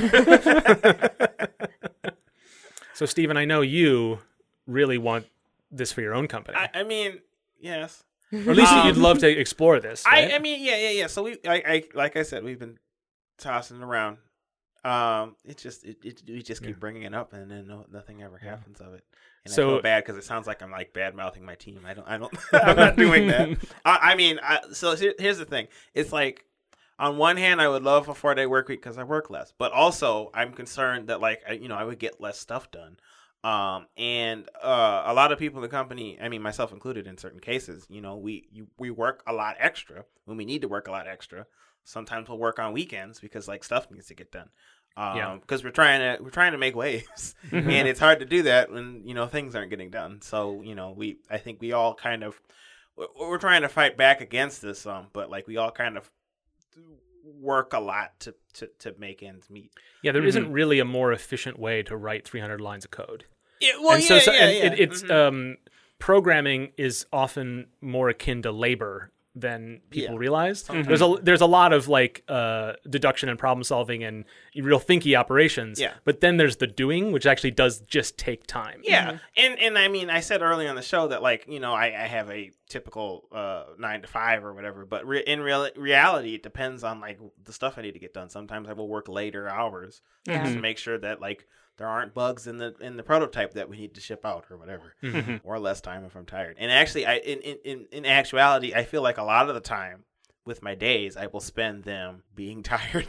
So, Stephen, I know you really want this for your own company. I, I mean, yes. Or at least Um, you'd love to explore this. Right? I, I mean, yeah, yeah, yeah. So we, I, I, like I said, we've been tossing it around. Um, it just, it, it we just keep Yeah. bringing it up, and then no, nothing ever happens of it. And So- I feel bad because it sounds like I'm like bad mouthing my team. I don't, I don't, I'm not doing that. I, I mean, I, so here- here's the thing. It's like, on one hand, I would love a four day work week because I work less, but also I'm concerned that like, I, you know, I would get less stuff done. Um, and, uh, a lot of people in the company, I mean, myself included in certain cases, you know, we, you, we work a lot extra when we need to work a lot extra. Sometimes we'll work on weekends because like stuff needs to get done. Um, Yeah. cause we're trying to, we're trying to make waves and it's hard to do that when, you know, things aren't getting done. So, you know, we, I think we all kind of, we're, we're trying to fight back against this, um, but like we all kind of work a lot to, to, to make ends meet. yeah, there Mhm. not really a more efficient way to write three hundred lines of code. Yeah, well, and so, yeah, so yeah, and yeah. It, it's Mhm. um, programming is often more akin to labor than people Yeah. realize. Sometimes. There's a there's a lot of like uh, deduction and problem solving and real thinky operations. Yeah. But then there's the doing, which actually does just take time. Yeah, and and I mean, I said earlier on the show that like you know I, I have a typical uh, nine to five or whatever, but re- in real reality, it depends on like the stuff I need to get done. Sometimes I will work later hours Yeah. just to make sure that like there aren't bugs in the in the prototype that we need to ship out or whatever, Mhm. or less time if I'm tired. And actually, I in, in in in actuality, I feel like a lot of the time with my days, I will spend them being tired.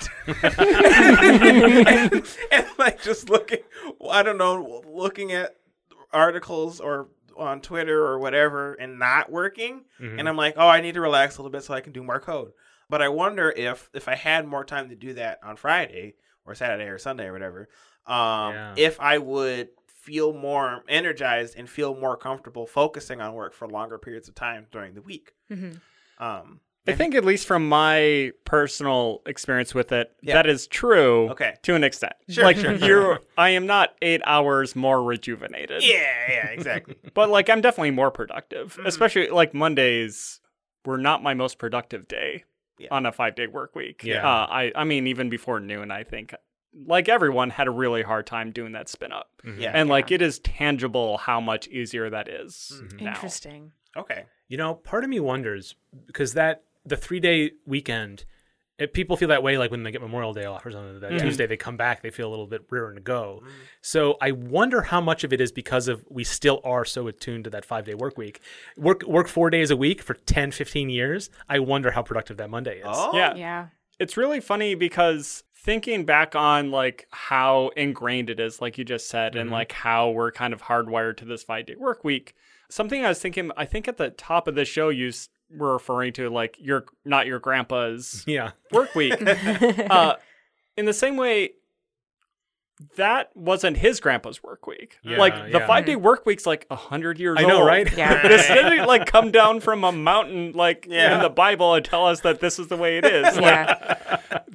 and, and like just looking, I don't know, looking at articles or on Twitter or whatever and not working. Mhm. And I'm like, oh, I need to relax a little bit so I can do more code. But I wonder if if I had more time to do that on Friday or Saturday or Sunday or whatever, um, Yeah. if I would feel more energized and feel more comfortable focusing on work for longer periods of time during the week. Mhm. Um, I think at least from my personal experience with it, Yeah. that is true Okay. to an extent. Sure, like sure, sure. you're I am not eight hours more rejuvenated. yeah, yeah, exactly. But like I'm definitely more productive. Mm. Especially like Mondays were not my most productive day Yeah. on a five day work week. Yeah. Uh, I I mean even before noon I think like everyone had a really hard time doing that spin up. Mhm. Yeah. And like it is tangible how much easier that is Mhm. now. Interesting. Okay. You know, part of me wonders because that the three day weekend, it, people feel that way like when they get Memorial Day off or something. That Mhm. Tuesday they come back, they feel a little bit rearing to go. Mm. So I wonder how much of it is because of we still are so attuned to that five day work week. Work work four days a week for ten, fifteen years. I wonder how productive that Monday is. Oh, Yeah. Yeah. It's really funny because thinking back on like how ingrained it is, like you just said, and Mhm. like how we're kind of hardwired to this five day work week. Something I was thinking, I think at the top of the show, you s- were referring to like your not your grandpa's Yeah. work week. uh, in the same way, that wasn't his grandpa's work week. Yeah, like the yeah. five day work week's like a hundred years I old. know, right? Yeah. But it's didn't like come down from a mountain like Yeah. in the Bible and tell us that this is the way it is. Like, Yeah.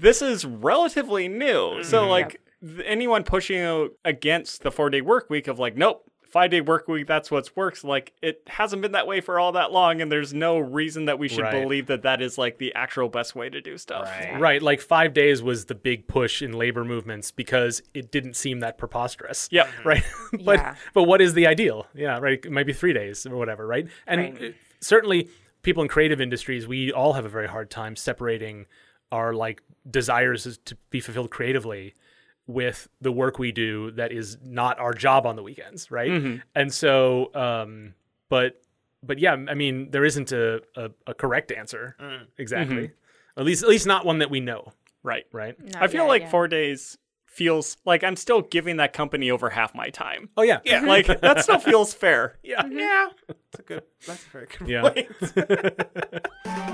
this is relatively new. So, Mhm. like, th- anyone pushing out against the four-day work week of like, nope, five-day work week, that's what works. Like, it hasn't been that way for all that long, and there's no reason that we should Right. believe that that is, like, the actual best way to do stuff. Right. Right, like five days was the big push in labor movements because it didn't seem that preposterous. Yep. Right. but Yeah. but what is the ideal? Yeah, right. It might be three days or whatever, right? And Right. uh, certainly people in creative industries, we all have a very hard time separating our like desires to be fulfilled creatively with the work we do that is not our job on the weekends, right? Mm-hmm. And so um but but yeah, I mean there isn't a a, a correct answer Mm. exactly. Mm-hmm. At least at least not one that we know, Right. right? Not I feel yet, like yeah. four days feels like I'm still giving that company over half my time. Oh yeah. Yeah. Like, that still feels fair. Yeah. Yeah. That's a good. That's a very good Yeah. point.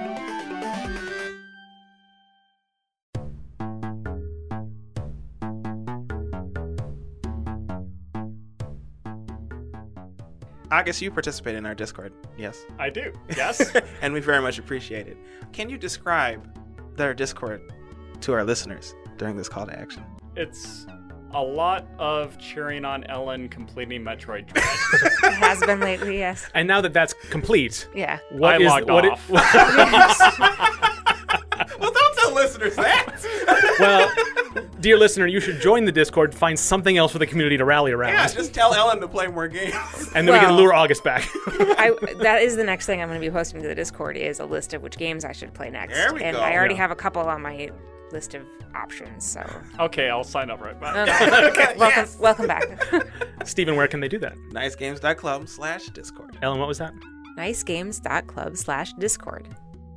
August, you participate in our Discord. Yes. I do. Yes. And we very much appreciate it. Can you describe our Discord to our listeners during this call to action? It's a lot of cheering on Ellen completing Metroid Dread. It has been lately, yes. And now that that's complete, Yeah. what I is logged what it- off. Well, don't tell listeners that. well, dear listener, you should join the Discord, find something else for the community to rally around, Yeah, just tell Ellen to play more games. and then we can Well- lure August back. I, that is the next thing I'm going to be posting to the Discord is a list of which games I should play next. There we and go. I already Yeah. have a couple on my list of options, so Okay, I'll sign up right back. okay. welcome, Yes. welcome back. Stephen, where can they do that? nicegames.club slash Discord. Ellen, what was that? nicegames.club slash Discord.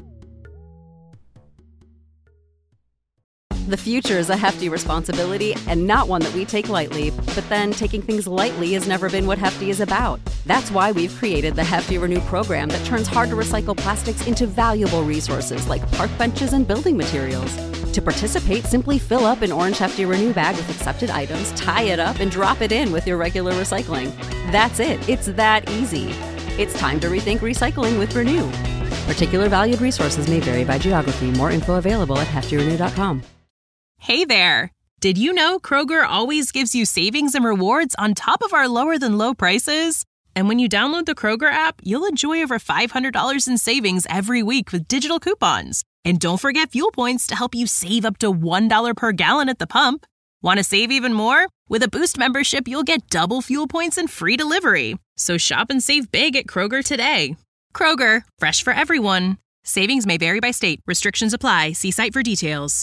The future is a hefty responsibility and not one that we take lightly. But then taking things lightly has never been what Hefty is about. That's why we've created the Hefty Renew program that turns hard-to-recycle plastics into valuable resources like park benches and building materials. To participate, simply fill up an orange Hefty Renew bag with accepted items, tie it up, and drop it in with your regular recycling. That's it. It's that easy. It's time to rethink recycling with Renew. Particular valued resources may vary by geography. More info available at hefty renew dot com. Hey there! Did you know Kroger always gives you savings and rewards on top of our lower than low prices? And when you download the Kroger app, you'll enjoy over five hundred dollars in savings every week with digital coupons. And don't forget fuel points to help you save up to one dollar per gallon at the pump. Want to save even more? With a Boost membership, you'll get double fuel points and free delivery. So shop and save big at Kroger today. Kroger, fresh for everyone. Savings may vary by state. Restrictions apply. See site for details.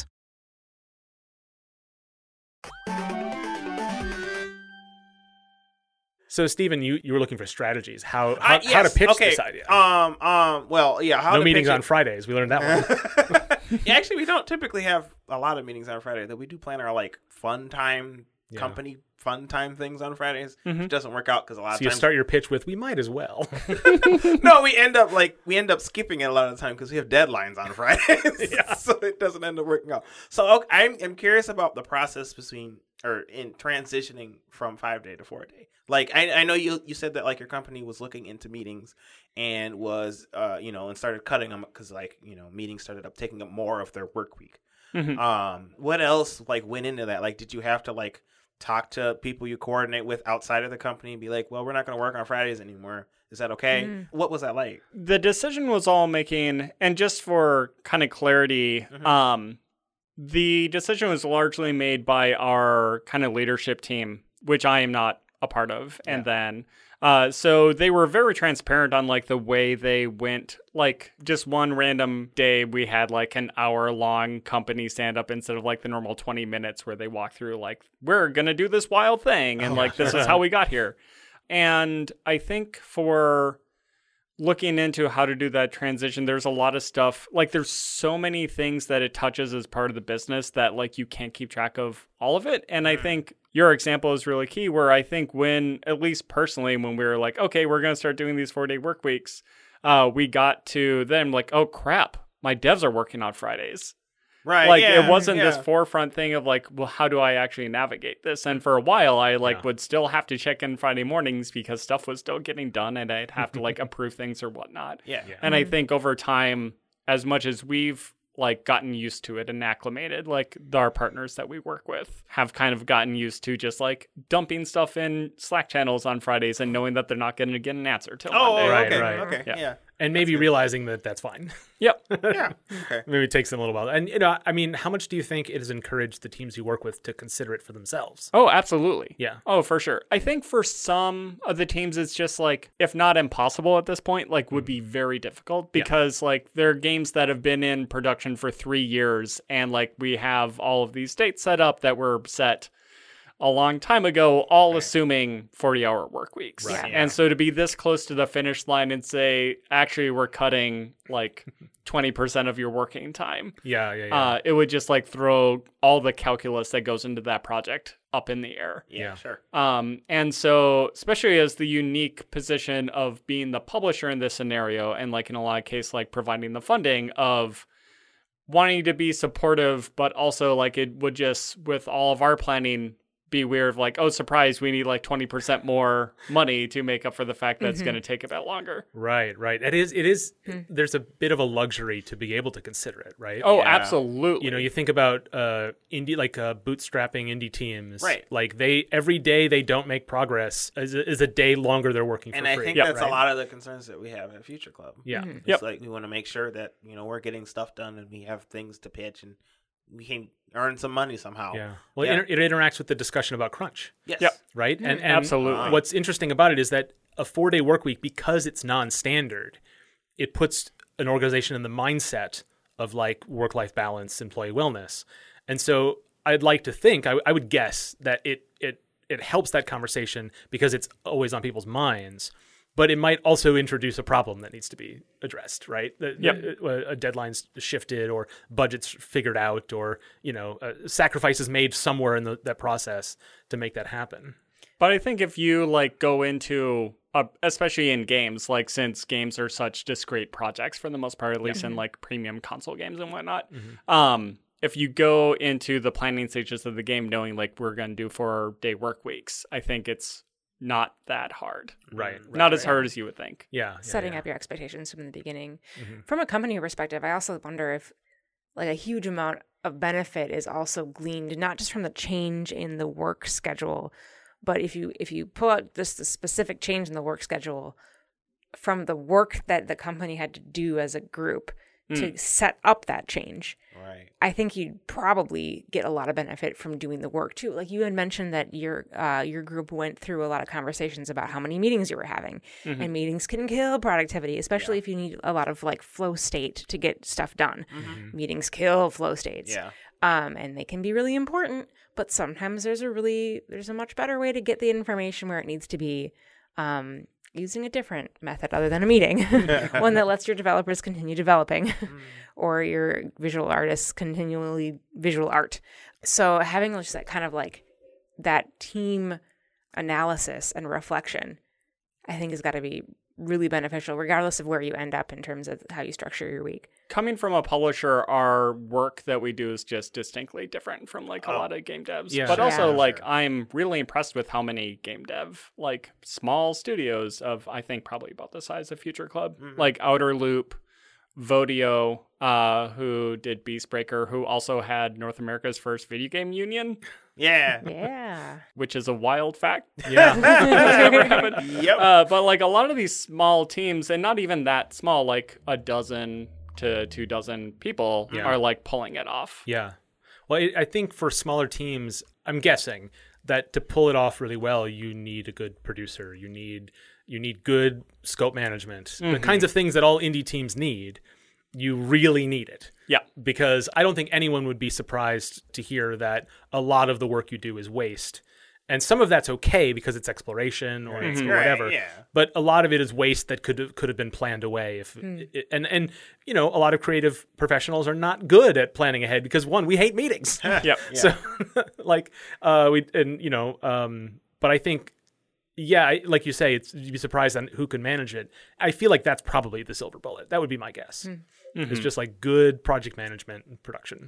So, Stephen, you, you were looking for strategies. How Uh, how, how to yes, pitch okay. this idea. Um, um, well, yeah. How no to meetings pitch on it. Fridays. We learned that one. Yeah, actually, we don't typically have a lot of meetings on Friday. That we do plan our like fun time Yeah. company fun time things on Fridays. Mhm. Which doesn't work out because a lot So of you times start your pitch with, we might as well. no, we end up like we end up skipping it a lot of the time because we have deadlines on Fridays. Yeah, so it doesn't end up working out. So okay, I'm I'm curious about the process between or in transitioning from five day to four day. Like I I know you you said that like your company was looking into meetings and was uh you know and started cutting them because like you know meetings started up taking up more of their work week. Mhm. Um, what else like went into that? Like, did you have to like talk to people you coordinate with outside of the company and be like, well, we're not going to work on Fridays anymore. Is that okay? Mm. What was that like? The decision was all making, and just for kind of clarity, Mhm. um, the decision was largely made by our kind of leadership team, which I am not a part of. And then, uh, so they were very transparent on like the way they went. Like just one random day, we had like an hour long company stand up instead of like the normal twenty minutes where they walk through like, we're going to do this wild thing. And Oh, like, this is how we got here. And I think for looking into how to do that transition, there's a lot of stuff. Like there's so many things that it touches as part of the business that like you can't keep track of all of it. And I think your example is really key, where I think when, at least personally, when we were like, okay, we're going to start doing these four day work weeks, uh, we got to then like, oh crap, my devs are working on Fridays. Right. Like yeah, it wasn't this yeah. forefront thing of like, well, how do I actually navigate this? And for a while, I like Yeah. would still have to check in Friday mornings because stuff was still getting done, and I'd have to like approve things or whatnot. Yeah. Yeah. And I think over time, as much as we've like gotten used to it and acclimated. Like our partners that we work with have kind of gotten used to just like dumping stuff in Slack channels on Fridays and knowing that they're not going to get an answer till Oh, Monday. Right, okay, right. okay, Yeah. yeah, And maybe realizing that that's fine. Yep. yeah, okay. Maybe it takes them a little while. And, you know, I mean, how much do you think it has encouraged the teams you work with to consider it for themselves? Oh, absolutely. Yeah. Oh, for sure. I think for some of the teams, it's just like, if not impossible at this point, like would be very difficult because like there are games that have been in production for three years and like we have all of these dates set up that were set a long time ago, all right. assuming forty hour work weeks. Right. Yeah. And so to be this close to the finish line and say, actually, we're cutting like twenty percent of your working time. Yeah, yeah, yeah. Uh, it would just like throw all the calculus that goes into that project up in the air. Yeah, sure. Um, and so, especially as the unique position of being the publisher in this scenario, and like in a lot of cases, like providing the funding of wanting to be supportive, but also like it would just, with all of our planning, be weird of like, oh, surprise, we need like twenty percent more money to make up for the fact that it's going to take a bit longer. Right, right. It is, it is, there's a bit of a luxury to be able to consider it, right? Oh, Yeah. absolutely. You know, you think about uh, indie, like uh, bootstrapping indie teams. Right. Like they, every day they don't make progress is a, is a day longer they're working for And I free. think Yep. that's right? a lot of the concerns that we have at Future Club. Yeah. Mhm. It's Yep. like we want to make sure that, you know, we're getting stuff done and we have things to pitch and we can earn some money somehow. Yeah. Well, Yeah. It, inter- it interacts with the discussion about crunch, Yes. Yep. right? And, and Absolutely. what's interesting about it is that a four day work week, because it's non-standard, it puts an organization in the mindset of like work-life balance, employee wellness. And so I'd like to think, I, I would guess that it, it, it helps that conversation because it's always on people's minds. But it might also introduce a problem that needs to be addressed, right? The- Yep. A, a deadline's shifted, or budgets figured out, or you know, uh, sacrifices made somewhere in the, that process to make that happen. But I think if you like go into, uh, especially in games, like since games are such discrete projects for the most part, at least in like premium console games and whatnot, um, if you go into the planning stages of the game knowing like we're going to do four day work weeks, I think it's not that hard. Right. right Not as right. hard as you would think. Yeah. yeah, Setting yeah. up your expectations from the beginning. Mhm. From a company perspective, I also wonder if like a huge amount of benefit is also gleaned not just from the change in the work schedule, but if you if you pull out just the specific change in the work schedule from the work that the company had to do as a group to set up that change. Right. I think you'd probably get a lot of benefit from doing the work too. Like you had mentioned that your uh, your group went through a lot of conversations about how many meetings you were having, Mm-hmm. and meetings can kill productivity, especially if you need a lot of like flow state to get stuff done. Meetings kill flow states, Yeah. um, and they can be really important. But sometimes there's a really there's a much better way to get the information where it needs to be. Um, using a different method other than a meeting, one that lets your developers continue developing or your visual artists continually visual art. So having just that kind of like that team analysis and reflection, I think has got to be really beneficial regardless of where you end up in terms of how you structure your week. Coming from a publisher, our work that we do is just distinctly different from like a Oh. lot of game devs. Yeah. But also Yeah. like Sure. I'm really impressed with how many game dev, like small studios of I think probably about the size of Future Club, Mhm. like Outer Loop, Vodio, uh, who did Beastbreaker, who also had North America's first video game union, Yeah. Yeah. which is a wild fact. Yeah. That's never happened. Yep. Uh, but like a lot of these small teams, and not even that small, like a dozen to two dozen people Yeah. are like pulling it off. Yeah. Well, I I think for smaller teams, I'm guessing that to pull it off really well, you need a good producer. You need you need good scope management. The kinds of things that all indie teams need. You really need it. Yeah. Because I don't think anyone would be surprised to hear that a lot of the work you do is waste. And some of that's okay because it's exploration or it's Right, whatever. yeah. But a lot of it is waste that could have, could have been planned away. If it, and and you know, a lot of creative professionals are not good at planning ahead because one, we hate meetings. Yep. So like uh we and you know um but I think yeah, I- like you say, it's you'd be surprised on who can manage it. I feel like that's probably the silver bullet. That would be my guess. It's just like good project management and production.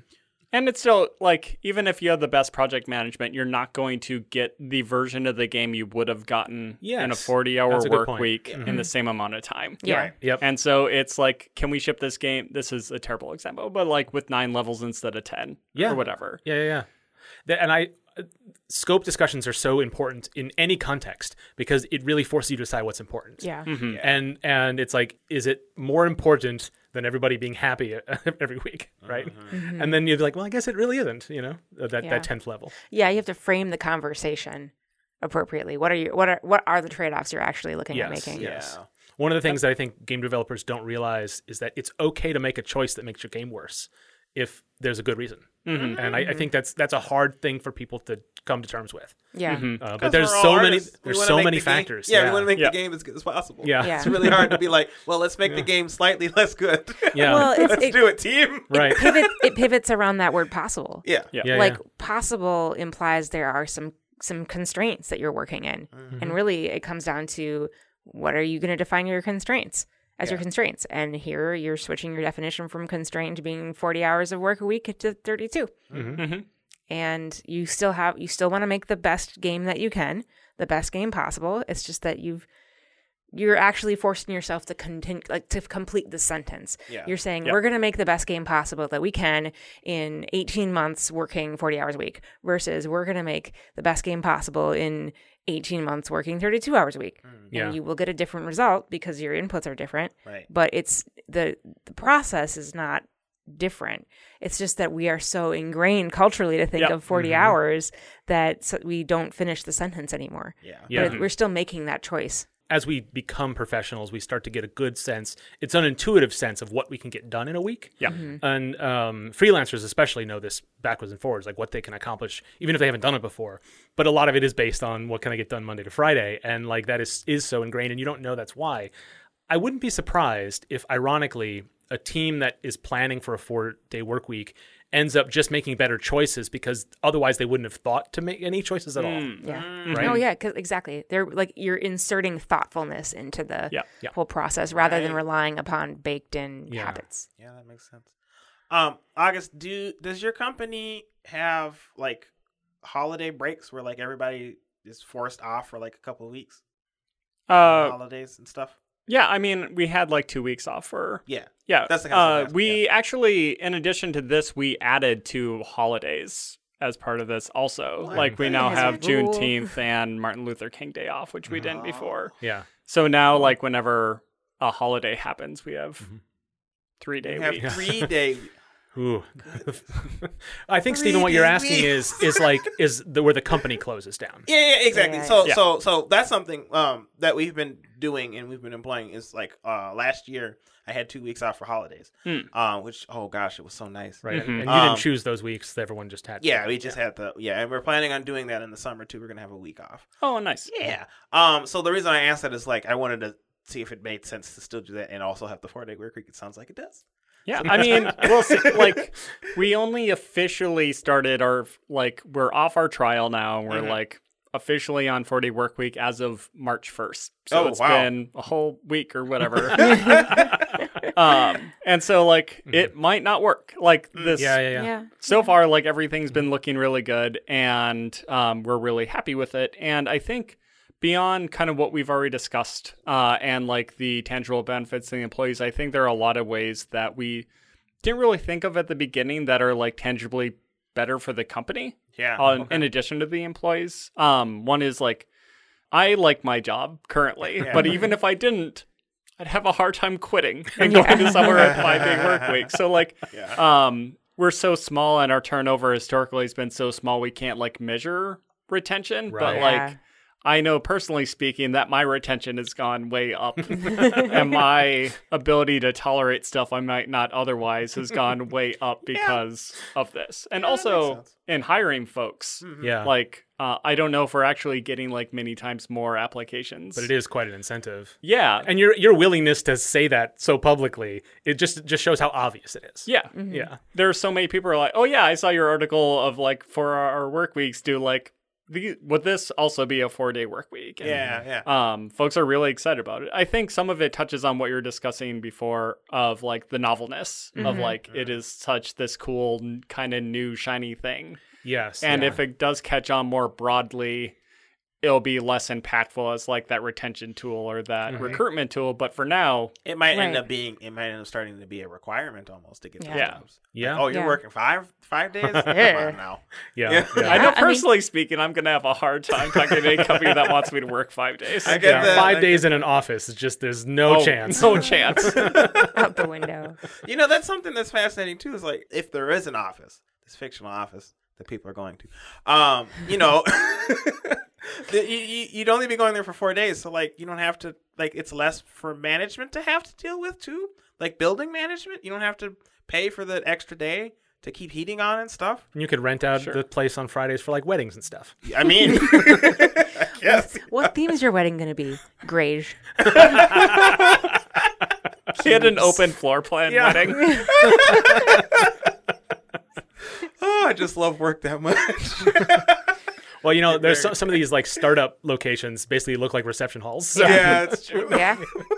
And it's still, like, even if you have the best project management, you're not going to get the version of the game you would have gotten Yes. in a forty-hour That's a good work point. week in the same amount of time. Yeah. Right. Yep. And so it's like, can we ship this game? This is a terrible example, but like with nine levels instead of ten Yeah. or whatever. Yeah, yeah, yeah. That- And I, uh, scope discussions are so important in any context because it really forces you to decide what's important. Yeah. Mm-hmm. Yeah. And and it's like, is it more important than everybody being happy every week, right? Mm-hmm. And then you're like, well, I guess it really isn't. You know, that Yeah. that tenth level. Yeah, you have to frame the conversation appropriately. What are you what are what are the trade-offs you're actually looking at Yes, making? yes. Yeah. One of the things that I think game developers don't realize is that it's okay to make a choice that makes your game worse if there's a good reason. Mm-hmm. And I, I think that's that's a hard thing for people to come to terms with. Yeah. Mm-hmm. Uh, but 'Cause there's we're all so many artists. We there's wanna so make many the game- factors. Yeah, Yeah, we want to make Yeah. the game as good as possible. Yeah. Yeah. It's really hard to be like, well, let's make the game slightly less good. Yeah. Well, it's, let's it, do it, team. right. pivot, it pivots around that word possible. Yeah. Yeah. Yeah, like yeah. possible implies there are some some constraints that you're working in, Mm-hmm. and really it comes down to what are you going to define your constraints as your Yeah. constraints. And here you're switching your definition from constraint to being forty hours of work a week to thirty-two. Mm-hmm. And you still have you still want to make the best game that you can, the best game possible. It's just that you've you're actually forcing yourself to continue, like to complete the sentence. Yeah. You're saying Yeah. we're going to make the best game possible that we can in eighteen months working forty hours a week versus we're going to make the best game possible in eighteen months working thirty-two hours a week. Yeah. And you will get a different result because your inputs are different, Right. but it's the the process is not different. It's just that we are so ingrained culturally to think Yep. of forty hours that so we don't finish the sentence anymore. Yeah. Yeah. But it, we're still making that choice. As we become professionals, we start to get a good sense. It's an intuitive sense of what we can get done in a week. Yeah. And um, freelancers especially know this backwards and forwards, like what they can accomplish, even if they haven't done it before. But a lot of it is based on what can I get done Monday to Friday, and like that is is so ingrained, and you don't know that's why. I wouldn't be surprised if, ironically, a team that is planning for a four-day work week ends up just making better choices because otherwise they wouldn't have thought to make any choices at all. Yeah. Right? Oh yeah, 'cause exactly. They're like you're inserting thoughtfulness into the Yeah. Yeah. whole process rather than Right. relying upon baked in Yeah. habits. Yeah, that makes sense. Um, August, do does your company have like holiday breaks where like everybody is forced off for like a couple of weeks, Uh, holidays and stuff? yeah, I mean, we had like two weeks off for Yeah. Yeah, That's the kind of stuff I uh, asked, we actually, in addition to this, we added two holidays as part of this. Also, What? like we now As a have rule. Juneteenth and Martin Luther King Day off, which we didn't before. Yeah. So now, like whenever a holiday happens, we have three day We have weeks. three day. Ooh. I think, Three Stephen, what you're day asking is weeks. is like is the where the company closes down. Yeah, yeah, exactly. Yeah. So, Yeah. so, so that's something um that we've been doing and we've been employing is like uh last year I had two weeks off for holidays, Hmm. um which oh gosh it was so nice. Right. Mhm. And you Um, didn't choose those weeks. Everyone just had to. Yeah, we just had the yeah, and we're planning on doing that in the summer too. We're gonna have a week off. Oh, nice. Yeah. Um. So the reason I asked that is like I wanted to see if it made sense to still do that and also have the four day work week. It sounds like it does. Yeah, I mean, we'll see. Like, we only officially started our like we're off our trial now, and we're Mhm. like officially on forty work week as of March first. So Oh, it's wow. been a whole week or whatever. um, and so like it might not work. Like this. Yeah, yeah, yeah. Yeah. So far, like everything's been looking really good, and um, we're really happy with it. And I think beyond kind of what we've already discussed uh, and like the tangible benefits to the employees, I think there are a lot of ways that we didn't really think of at the beginning that are like tangibly better for the company. Yeah. Uh, okay. In addition to the employees, um, one is like I like my job currently, Yeah. but even if I didn't, I'd have a hard time quitting and going to somewhere at five day work week. So like, Yeah. um, we're so small and our turnover historically has been so small we can't like measure retention. But Right. like, Yeah. I know personally speaking that my retention has gone way up, and my ability to tolerate stuff I might not otherwise has gone way up because of this. And Yeah, that makes also sense. in hiring folks. Yeah. Like, uh, I don't know if we're actually getting like many times more applications. But it is quite an incentive. Yeah. And your your willingness to say that so publicly, it just just shows how obvious it is. Yeah. Yeah. There are so many people who are like, oh, yeah, I saw your article of like for our work weeks, do like the, would this also be a four day work week? And, Yeah, yeah. Um, folks are really excited about it. I think some of it touches on what you were discussing before of like the novelness of Mhm. like it is such this cool kind of new shiny thing. Yes. And yeah. if it does catch on more broadly, it'll be less impactful as like that retention tool or that Mhm. recruitment tool. But for now, It might end Right. up being. It might end up starting to be a requirement almost to get Yeah. those Yeah. jobs. Yeah. Like, oh, you're Yeah. working five five days. Come Yeah. on now. yeah, Yeah. yeah. I know I mean- personally speaking, I'm going to have a hard time talking to a company that wants me to work five days. I get Yeah, that. five I days get- in an office. It's just there's no Oh, chance. No chance. Out the window. You know, that's something that's fascinating too. Is like if there is an office, this fictional office that people are going to, um, you know, the, you, you- you'd only be going there for four days, so like you don't have to like it's less for management to have to deal with too. Like building management, you don't have to pay for the extra day to keep heating on and stuff. You could rent out Sure. the place on Fridays for like weddings and stuff. I mean, yes. What theme is your wedding going to be? Grage. He had an open floor plan Yeah. wedding. Oh, I just love work that much. Well, you know, Get there's married. some, some of these like startup locations basically look like reception halls. So. Yeah, it's true. Yeah.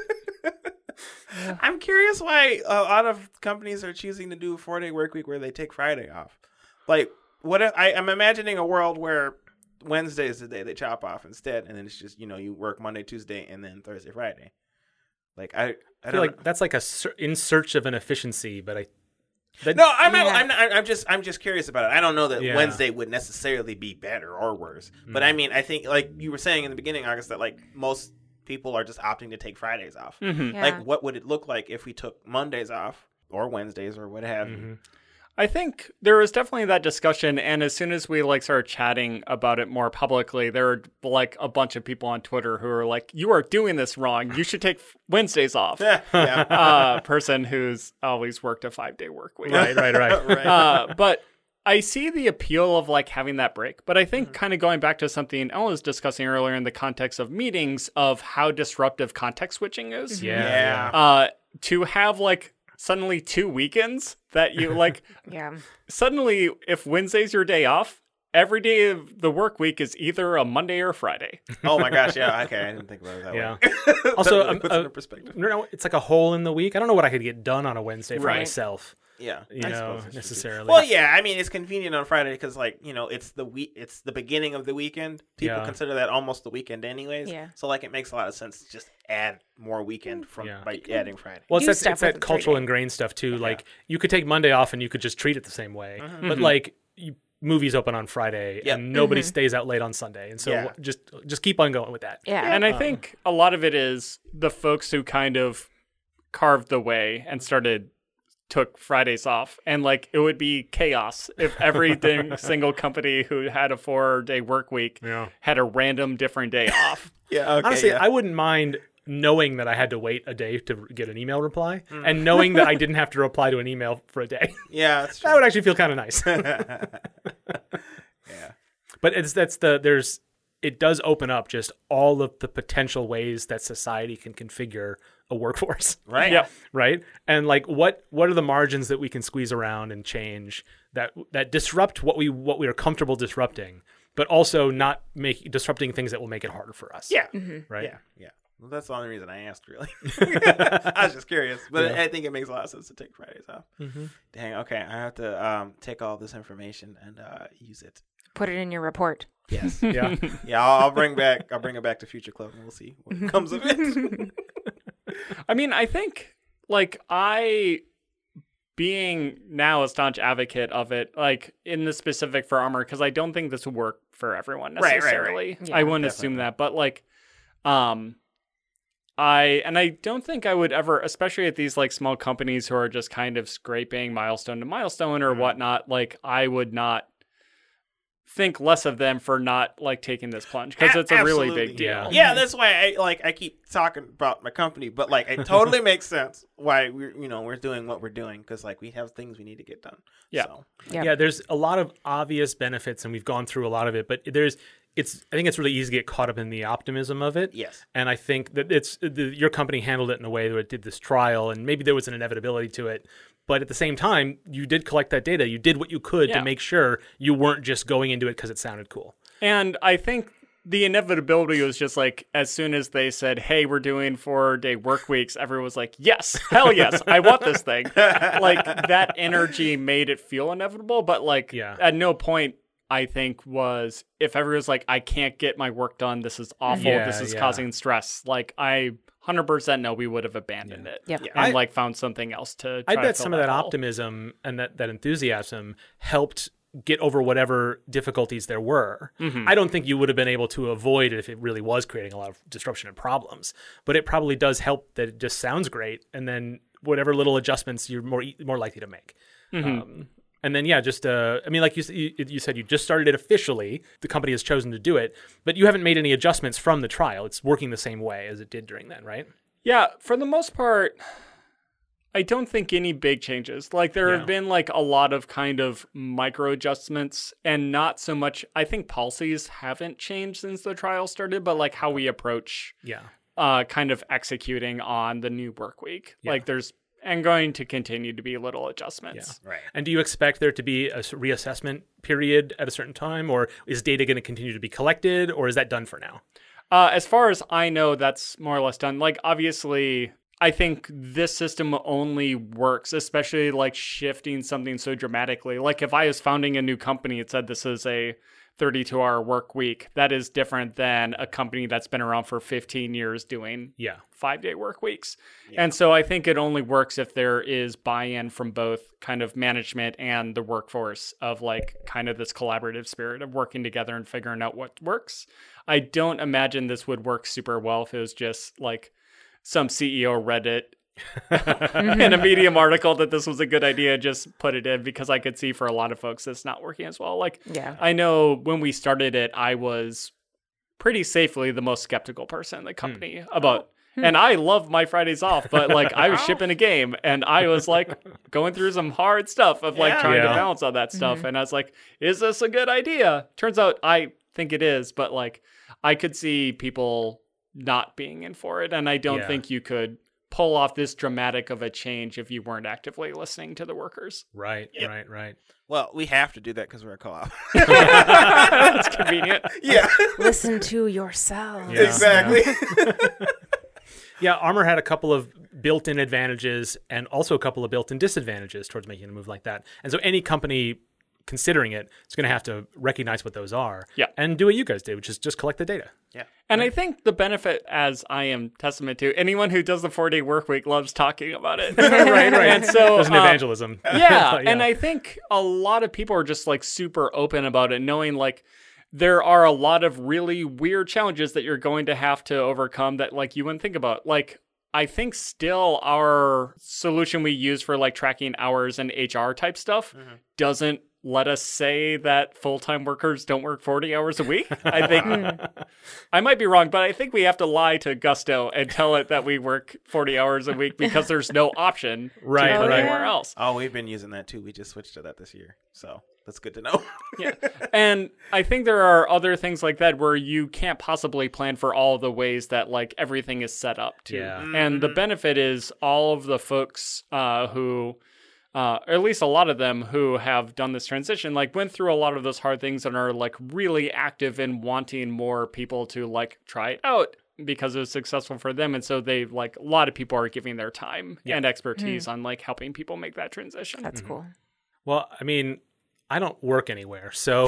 I'm curious why a lot of companies are choosing to do a four day work week where they take Friday off. Like, what if, I, I'm imagining a world where Wednesday is the day they chop off instead, and then it's just, you know, you work Monday, Tuesday, and then Thursday, Friday. Like, I, I, I don't feel like know. that's like a ser- in search of an efficiency, but I. That, No, I'm not. Yeah. I'm, not, I'm just. I'm just curious about it. I don't know that Yeah. Wednesday would necessarily be better or worse, but I Mm. mean, I think like you were saying in the beginning, August, that like most people are just opting to take Fridays off. Mhm. Yeah. Like, what would it look like if we took Mondays off or Wednesdays or what have you? Mhm. I think there was definitely that discussion, and as soon as we like started chatting about it more publicly, there were like a bunch of people on Twitter who were like, "You are doing this wrong. You should take Wednesdays off." Yeah, yeah. uh, person who's always worked a five day work week. Right, right, right. Right. Uh, but I see the appeal of like having that break. But I think kind of going back to something Ellen was discussing earlier in the context of meetings of how disruptive context switching is. Yeah, Yeah. yeah. Uh, to have like suddenly two weekends that you like Yeah. suddenly if Wednesday's your day off, every day of the work week is either a Monday or a Friday. Oh my gosh, yeah. Okay, I didn't think about it that Yeah. way. Also, That really um, puts it uh, in perspective. No, no, it's like a hole in the week. I don't know what I could get done on a Wednesday for Right. myself. Yeah, You I know, suppose it's true. necessarily. Well, yeah. I mean, it's convenient on Friday because, like, you know, it's the week. It's the beginning of the weekend. People Yeah. consider that almost the weekend, anyways. Yeah. So, like, it makes a lot of sense to just add more weekend from Yeah. by adding Friday. Well, it's Do that, stuff it's with that the cultural three-day. ingrained stuff too. Like you could take Monday off and you could just treat it the same way. Mhm. But Mhm. like you, movies open on Friday Yep. and nobody Mhm. stays out late on Sunday, and so Yeah. just just keep on going with that. Yeah. And I Um, think a lot of it is the folks who kind of carved the way and started took Fridays off. And like it would be chaos if every ding- single company who had a four day work week Yeah. had a random different day off. Yeah. Okay, Honestly, yeah. I wouldn't mind knowing that I had to wait a day to get an email reply, Mm. and knowing that I didn't have to reply to an email for a day. yeah, that's That true. would actually feel kind of nice. yeah. But it's that's the there's it does open up just all of the potential ways that society can configure a workforce. Right. Yep. Right? And like what what are the margins that we can squeeze around and change that that disrupt what we what we are comfortable disrupting, but also not make disrupting things that will make it harder for us. Yeah. Right? Yeah. Yeah. Well, that's the only reason I asked, really. I was just curious, but Yeah. I think it makes a lot of sense to take Fridays off. Mm-hmm. Dang. Okay, I have to um, take all this information and uh, use it. Put it in your report. Yes. Yeah. Yeah, I'll, I'll bring back. I'll bring it back to Future Club, and we'll see what comes of it. I mean, I think like I being now a staunch advocate of it, like in the specific for armor, because I don't think this will work for everyone Right, right, right. necessarily. Yeah, I wouldn't assume definitely. that, but like, um, I and I don't think I would ever, especially at these like small companies who are just kind of scraping milestone to milestone or Mhm. whatnot. Like, I would not think less of them for not like taking this plunge because A- it's a really absolutely. big deal. Yeah. Yeah, that's why I like. I keep talking about my company, but like, it totally makes sense why we're you know we're doing what we're doing because like we have things we need to get done. Yeah. So, Yep. Yeah, there's a lot of obvious benefits, and we've gone through a lot of it. But there's, it's. I think it's really easy to get caught up in the optimism of it. yes. And I think that it's the, your company handled it in a way that it did this trial, and maybe there was an inevitability to it. But at the same time, you did collect that data. You did what you could Yeah. to make sure you weren't just going into it because it sounded cool. And I think the inevitability was just like, as soon as they said, hey, we're doing four day work weeks, everyone was like, yes, hell yes, I want this thing. Like, that energy made it feel inevitable. But like, Yeah. at no point, I think, was if everyone's like, I can't get my work done, this is awful, Yeah, this is yeah. causing stress. Like, I one hundred percent know we would have abandoned it. Yep. And I- like found something else to I try to bet fill some of that hole. optimism and that, that enthusiasm helped get over whatever difficulties there were. Mm-hmm. I don't think you would have been able to avoid it if it really was creating a lot of disruption and problems. But it probably does help that it just sounds great, and then whatever little adjustments you're more e- more likely to make. Mm-hmm. Um, and then yeah, just uh, I mean, like you, s- you you said, you just started it officially. The company has chosen to do it, but you haven't made any adjustments from the trial. It's working the same way as it did during then, right? Yeah, for the most part, I don't think any big changes. Like, there Yeah. have been like a lot of kind of micro adjustments, and not so much. I think policies haven't changed since the trial started, but like how we approach Yeah. uh, kind of executing on the new work week. Yeah. Like, there's and going to continue to be little adjustments. Right. And do you expect there to be a s- reassessment period at a certain time, or is data going to continue to be collected, or is that done for now? Uh, as far as I know, that's more or less done. Like, obviously, I think this system only works, especially like shifting something so dramatically. Like, if I was founding a new company, it said this is a thirty-two hour work week. That is different than a company that's been around for fifteen years doing Yeah. five day work weeks. And so I think it only works if there is buy-in from both kind of management and the workforce, of like kind of this collaborative spirit of working together and figuring out what works. I don't imagine this would work super well if it was just like some C E O read it in a Medium article that this was a good idea, just put it in, because I could see for a lot of folks it's not working as well. Like, Yeah. I know when we started it, I was pretty safely the most skeptical person in the company about, and I love my Fridays off, but like I was shipping a game and I was like going through some hard stuff of like Yeah. trying Yeah. to balance all that stuff. And I was like, is this a good idea? Turns out I think it is, but like I could see people not being in for it. And I don't Yeah. think you could pull off this dramatic of a change if you weren't actively listening to the workers. Right, Yep. right, right. Well, we have to do that because we're a co-op. That's convenient. yeah, Listen to yourself. Yeah. exactly. Yeah, Armor had a couple of built-in advantages and also a couple of built-in disadvantages towards making a move like that. And so any company considering it is going to have to recognize what those are Yeah. and do what you guys did, which is just collect the data. yeah. And I think the benefit, as I am testament to, anyone who does the four-day work week loves talking about it. right, right. And so, There's an uh, evangelism. yeah, But, and I think a lot of people are just like super open about it, knowing like there are a lot of really weird challenges that you're going to have to overcome that like you wouldn't think about. Like, I think still our solution we use for like tracking hours and H R type stuff doesn't let us say that full-time workers don't work forty hours a week. I think I might be wrong, but I think we have to lie to Gusto and tell it that we work forty hours a week because there's no option Right, to put right. anywhere else. Oh, we've been using that too. We just switched to that this year, so that's good to know. Yeah. And I think there are other things like that where you can't possibly plan for all the ways that like everything is set up to. Yeah. And the benefit is all of the folks uh, who, uh, or at least a lot of them who have done this transition, like went through a lot of those hard things and are like really active in wanting more people to like try it out because it was successful for them. And so they like a lot of people are giving their time and expertise on like helping people make that transition. That's cool. Well, I mean, I don't work anywhere, so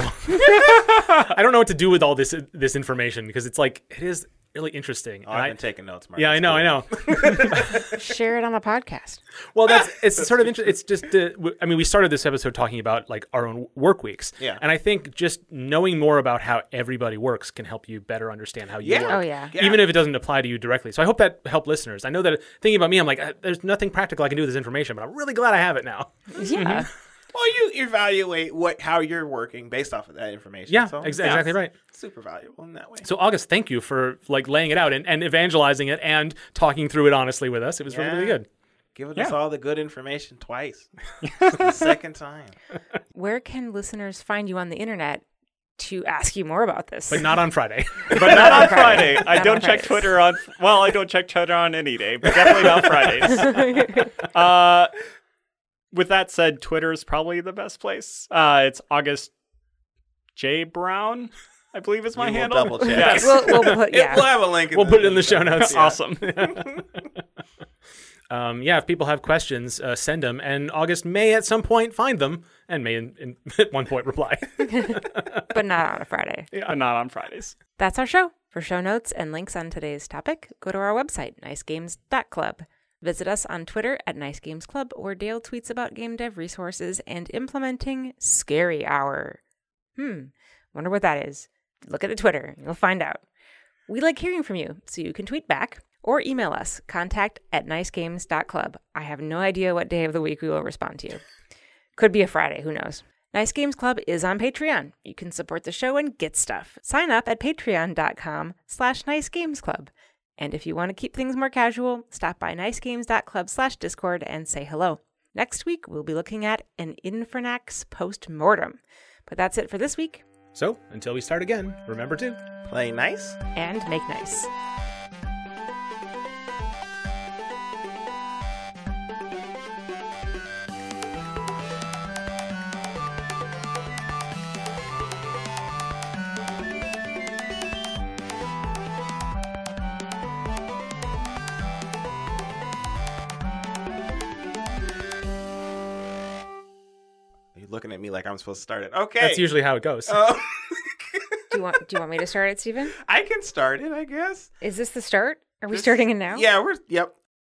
I don't know what to do with all this this information because it's like it is really interesting. Oh, And I've I- been taking notes, Mark. yeah, I It's know, cool. I know. Share it on the podcast. Well, that's it's sort of interesting. It's just uh, w- I mean, we started this episode talking about like our own work weeks, Yeah. and I think just knowing more about how everybody works can help you better understand how you Yeah. work. Oh, yeah. Yeah. Even if it doesn't apply to you directly. So I hope that helped listeners. I know that thinking about me, I'm like, uh, there's nothing practical I can do with this information, but I'm really glad I have it now. Yeah. Well, you evaluate what how you're working based off of that information. Yeah, so, ex- exactly right. Super valuable in that way. So August, thank you for like laying it out and, and evangelizing it and talking through it honestly with us. It was really, really Yeah. good. Giving Yeah. us all the good information twice. The second time. Where can listeners find you on the internet to ask you more about this? But not on Friday. But not on Friday. I Not on don't check Fridays. Twitter on, well, I don't check Twitter on any day, but definitely not Fridays. Uh, with that said, Twitter is probably the best place. Uh, it's August J. Brown. I believe it's my We will handle. double check. Yes. We'll, we'll put, yeah. We'll have a link. In We'll the, put it in the show notes. Yeah. Awesome. Um, yeah, if people have questions, uh, send them, and August may at some point find them, and may in, in, at one point reply. But not on a Friday. Yeah, not on Fridays. That's our show. For show notes and links on today's topic, go to our website, nice games dot club. Visit us on Twitter at Nice Games Club, where Dale tweets about game dev resources and implementing Scary Hour. Hmm, wonder what that is. Look at the Twitter, you'll find out. We like hearing from you, so you can tweet back or email us, contact at nice games dot club. I have no idea what day of the week we will respond to you. Could be a Friday, who knows. Nice Games Club is on Patreon. You can support the show and get stuff. Sign up at patreon.com slash nicegamesclub. And if you want to keep things more casual, stop by nicegames.club slash discord and say hello. Next week, we'll be looking at an Infernax post-mortem. But that's it for this week. So, until we start again, remember to Play nice. And make nice. You're looking at me like I'm supposed to start it. Okay. That's usually how it goes. Oh. Do you want do you want me to start it, Stephen? I can start it, I guess. Is this the start? Are we This- starting it now? Yeah, we're. Yep.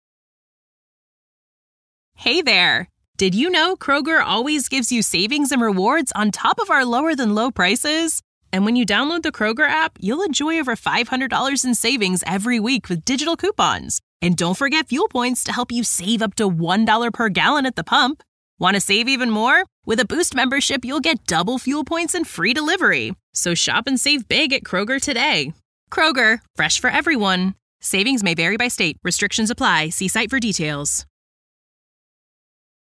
Hey there! Did you know Kroger always gives you savings and rewards on top of our lower than low prices? And when you download the Kroger app, you'll enjoy over five hundred dollars in savings every week with digital coupons. And don't forget fuel points to help you save up to one dollar per gallon at the pump. Want to save even more? With a Boost membership, you'll get double fuel points and free delivery. So shop and save big at Kroger today. Kroger, fresh for everyone. Savings may vary by state. Restrictions apply. See site for details.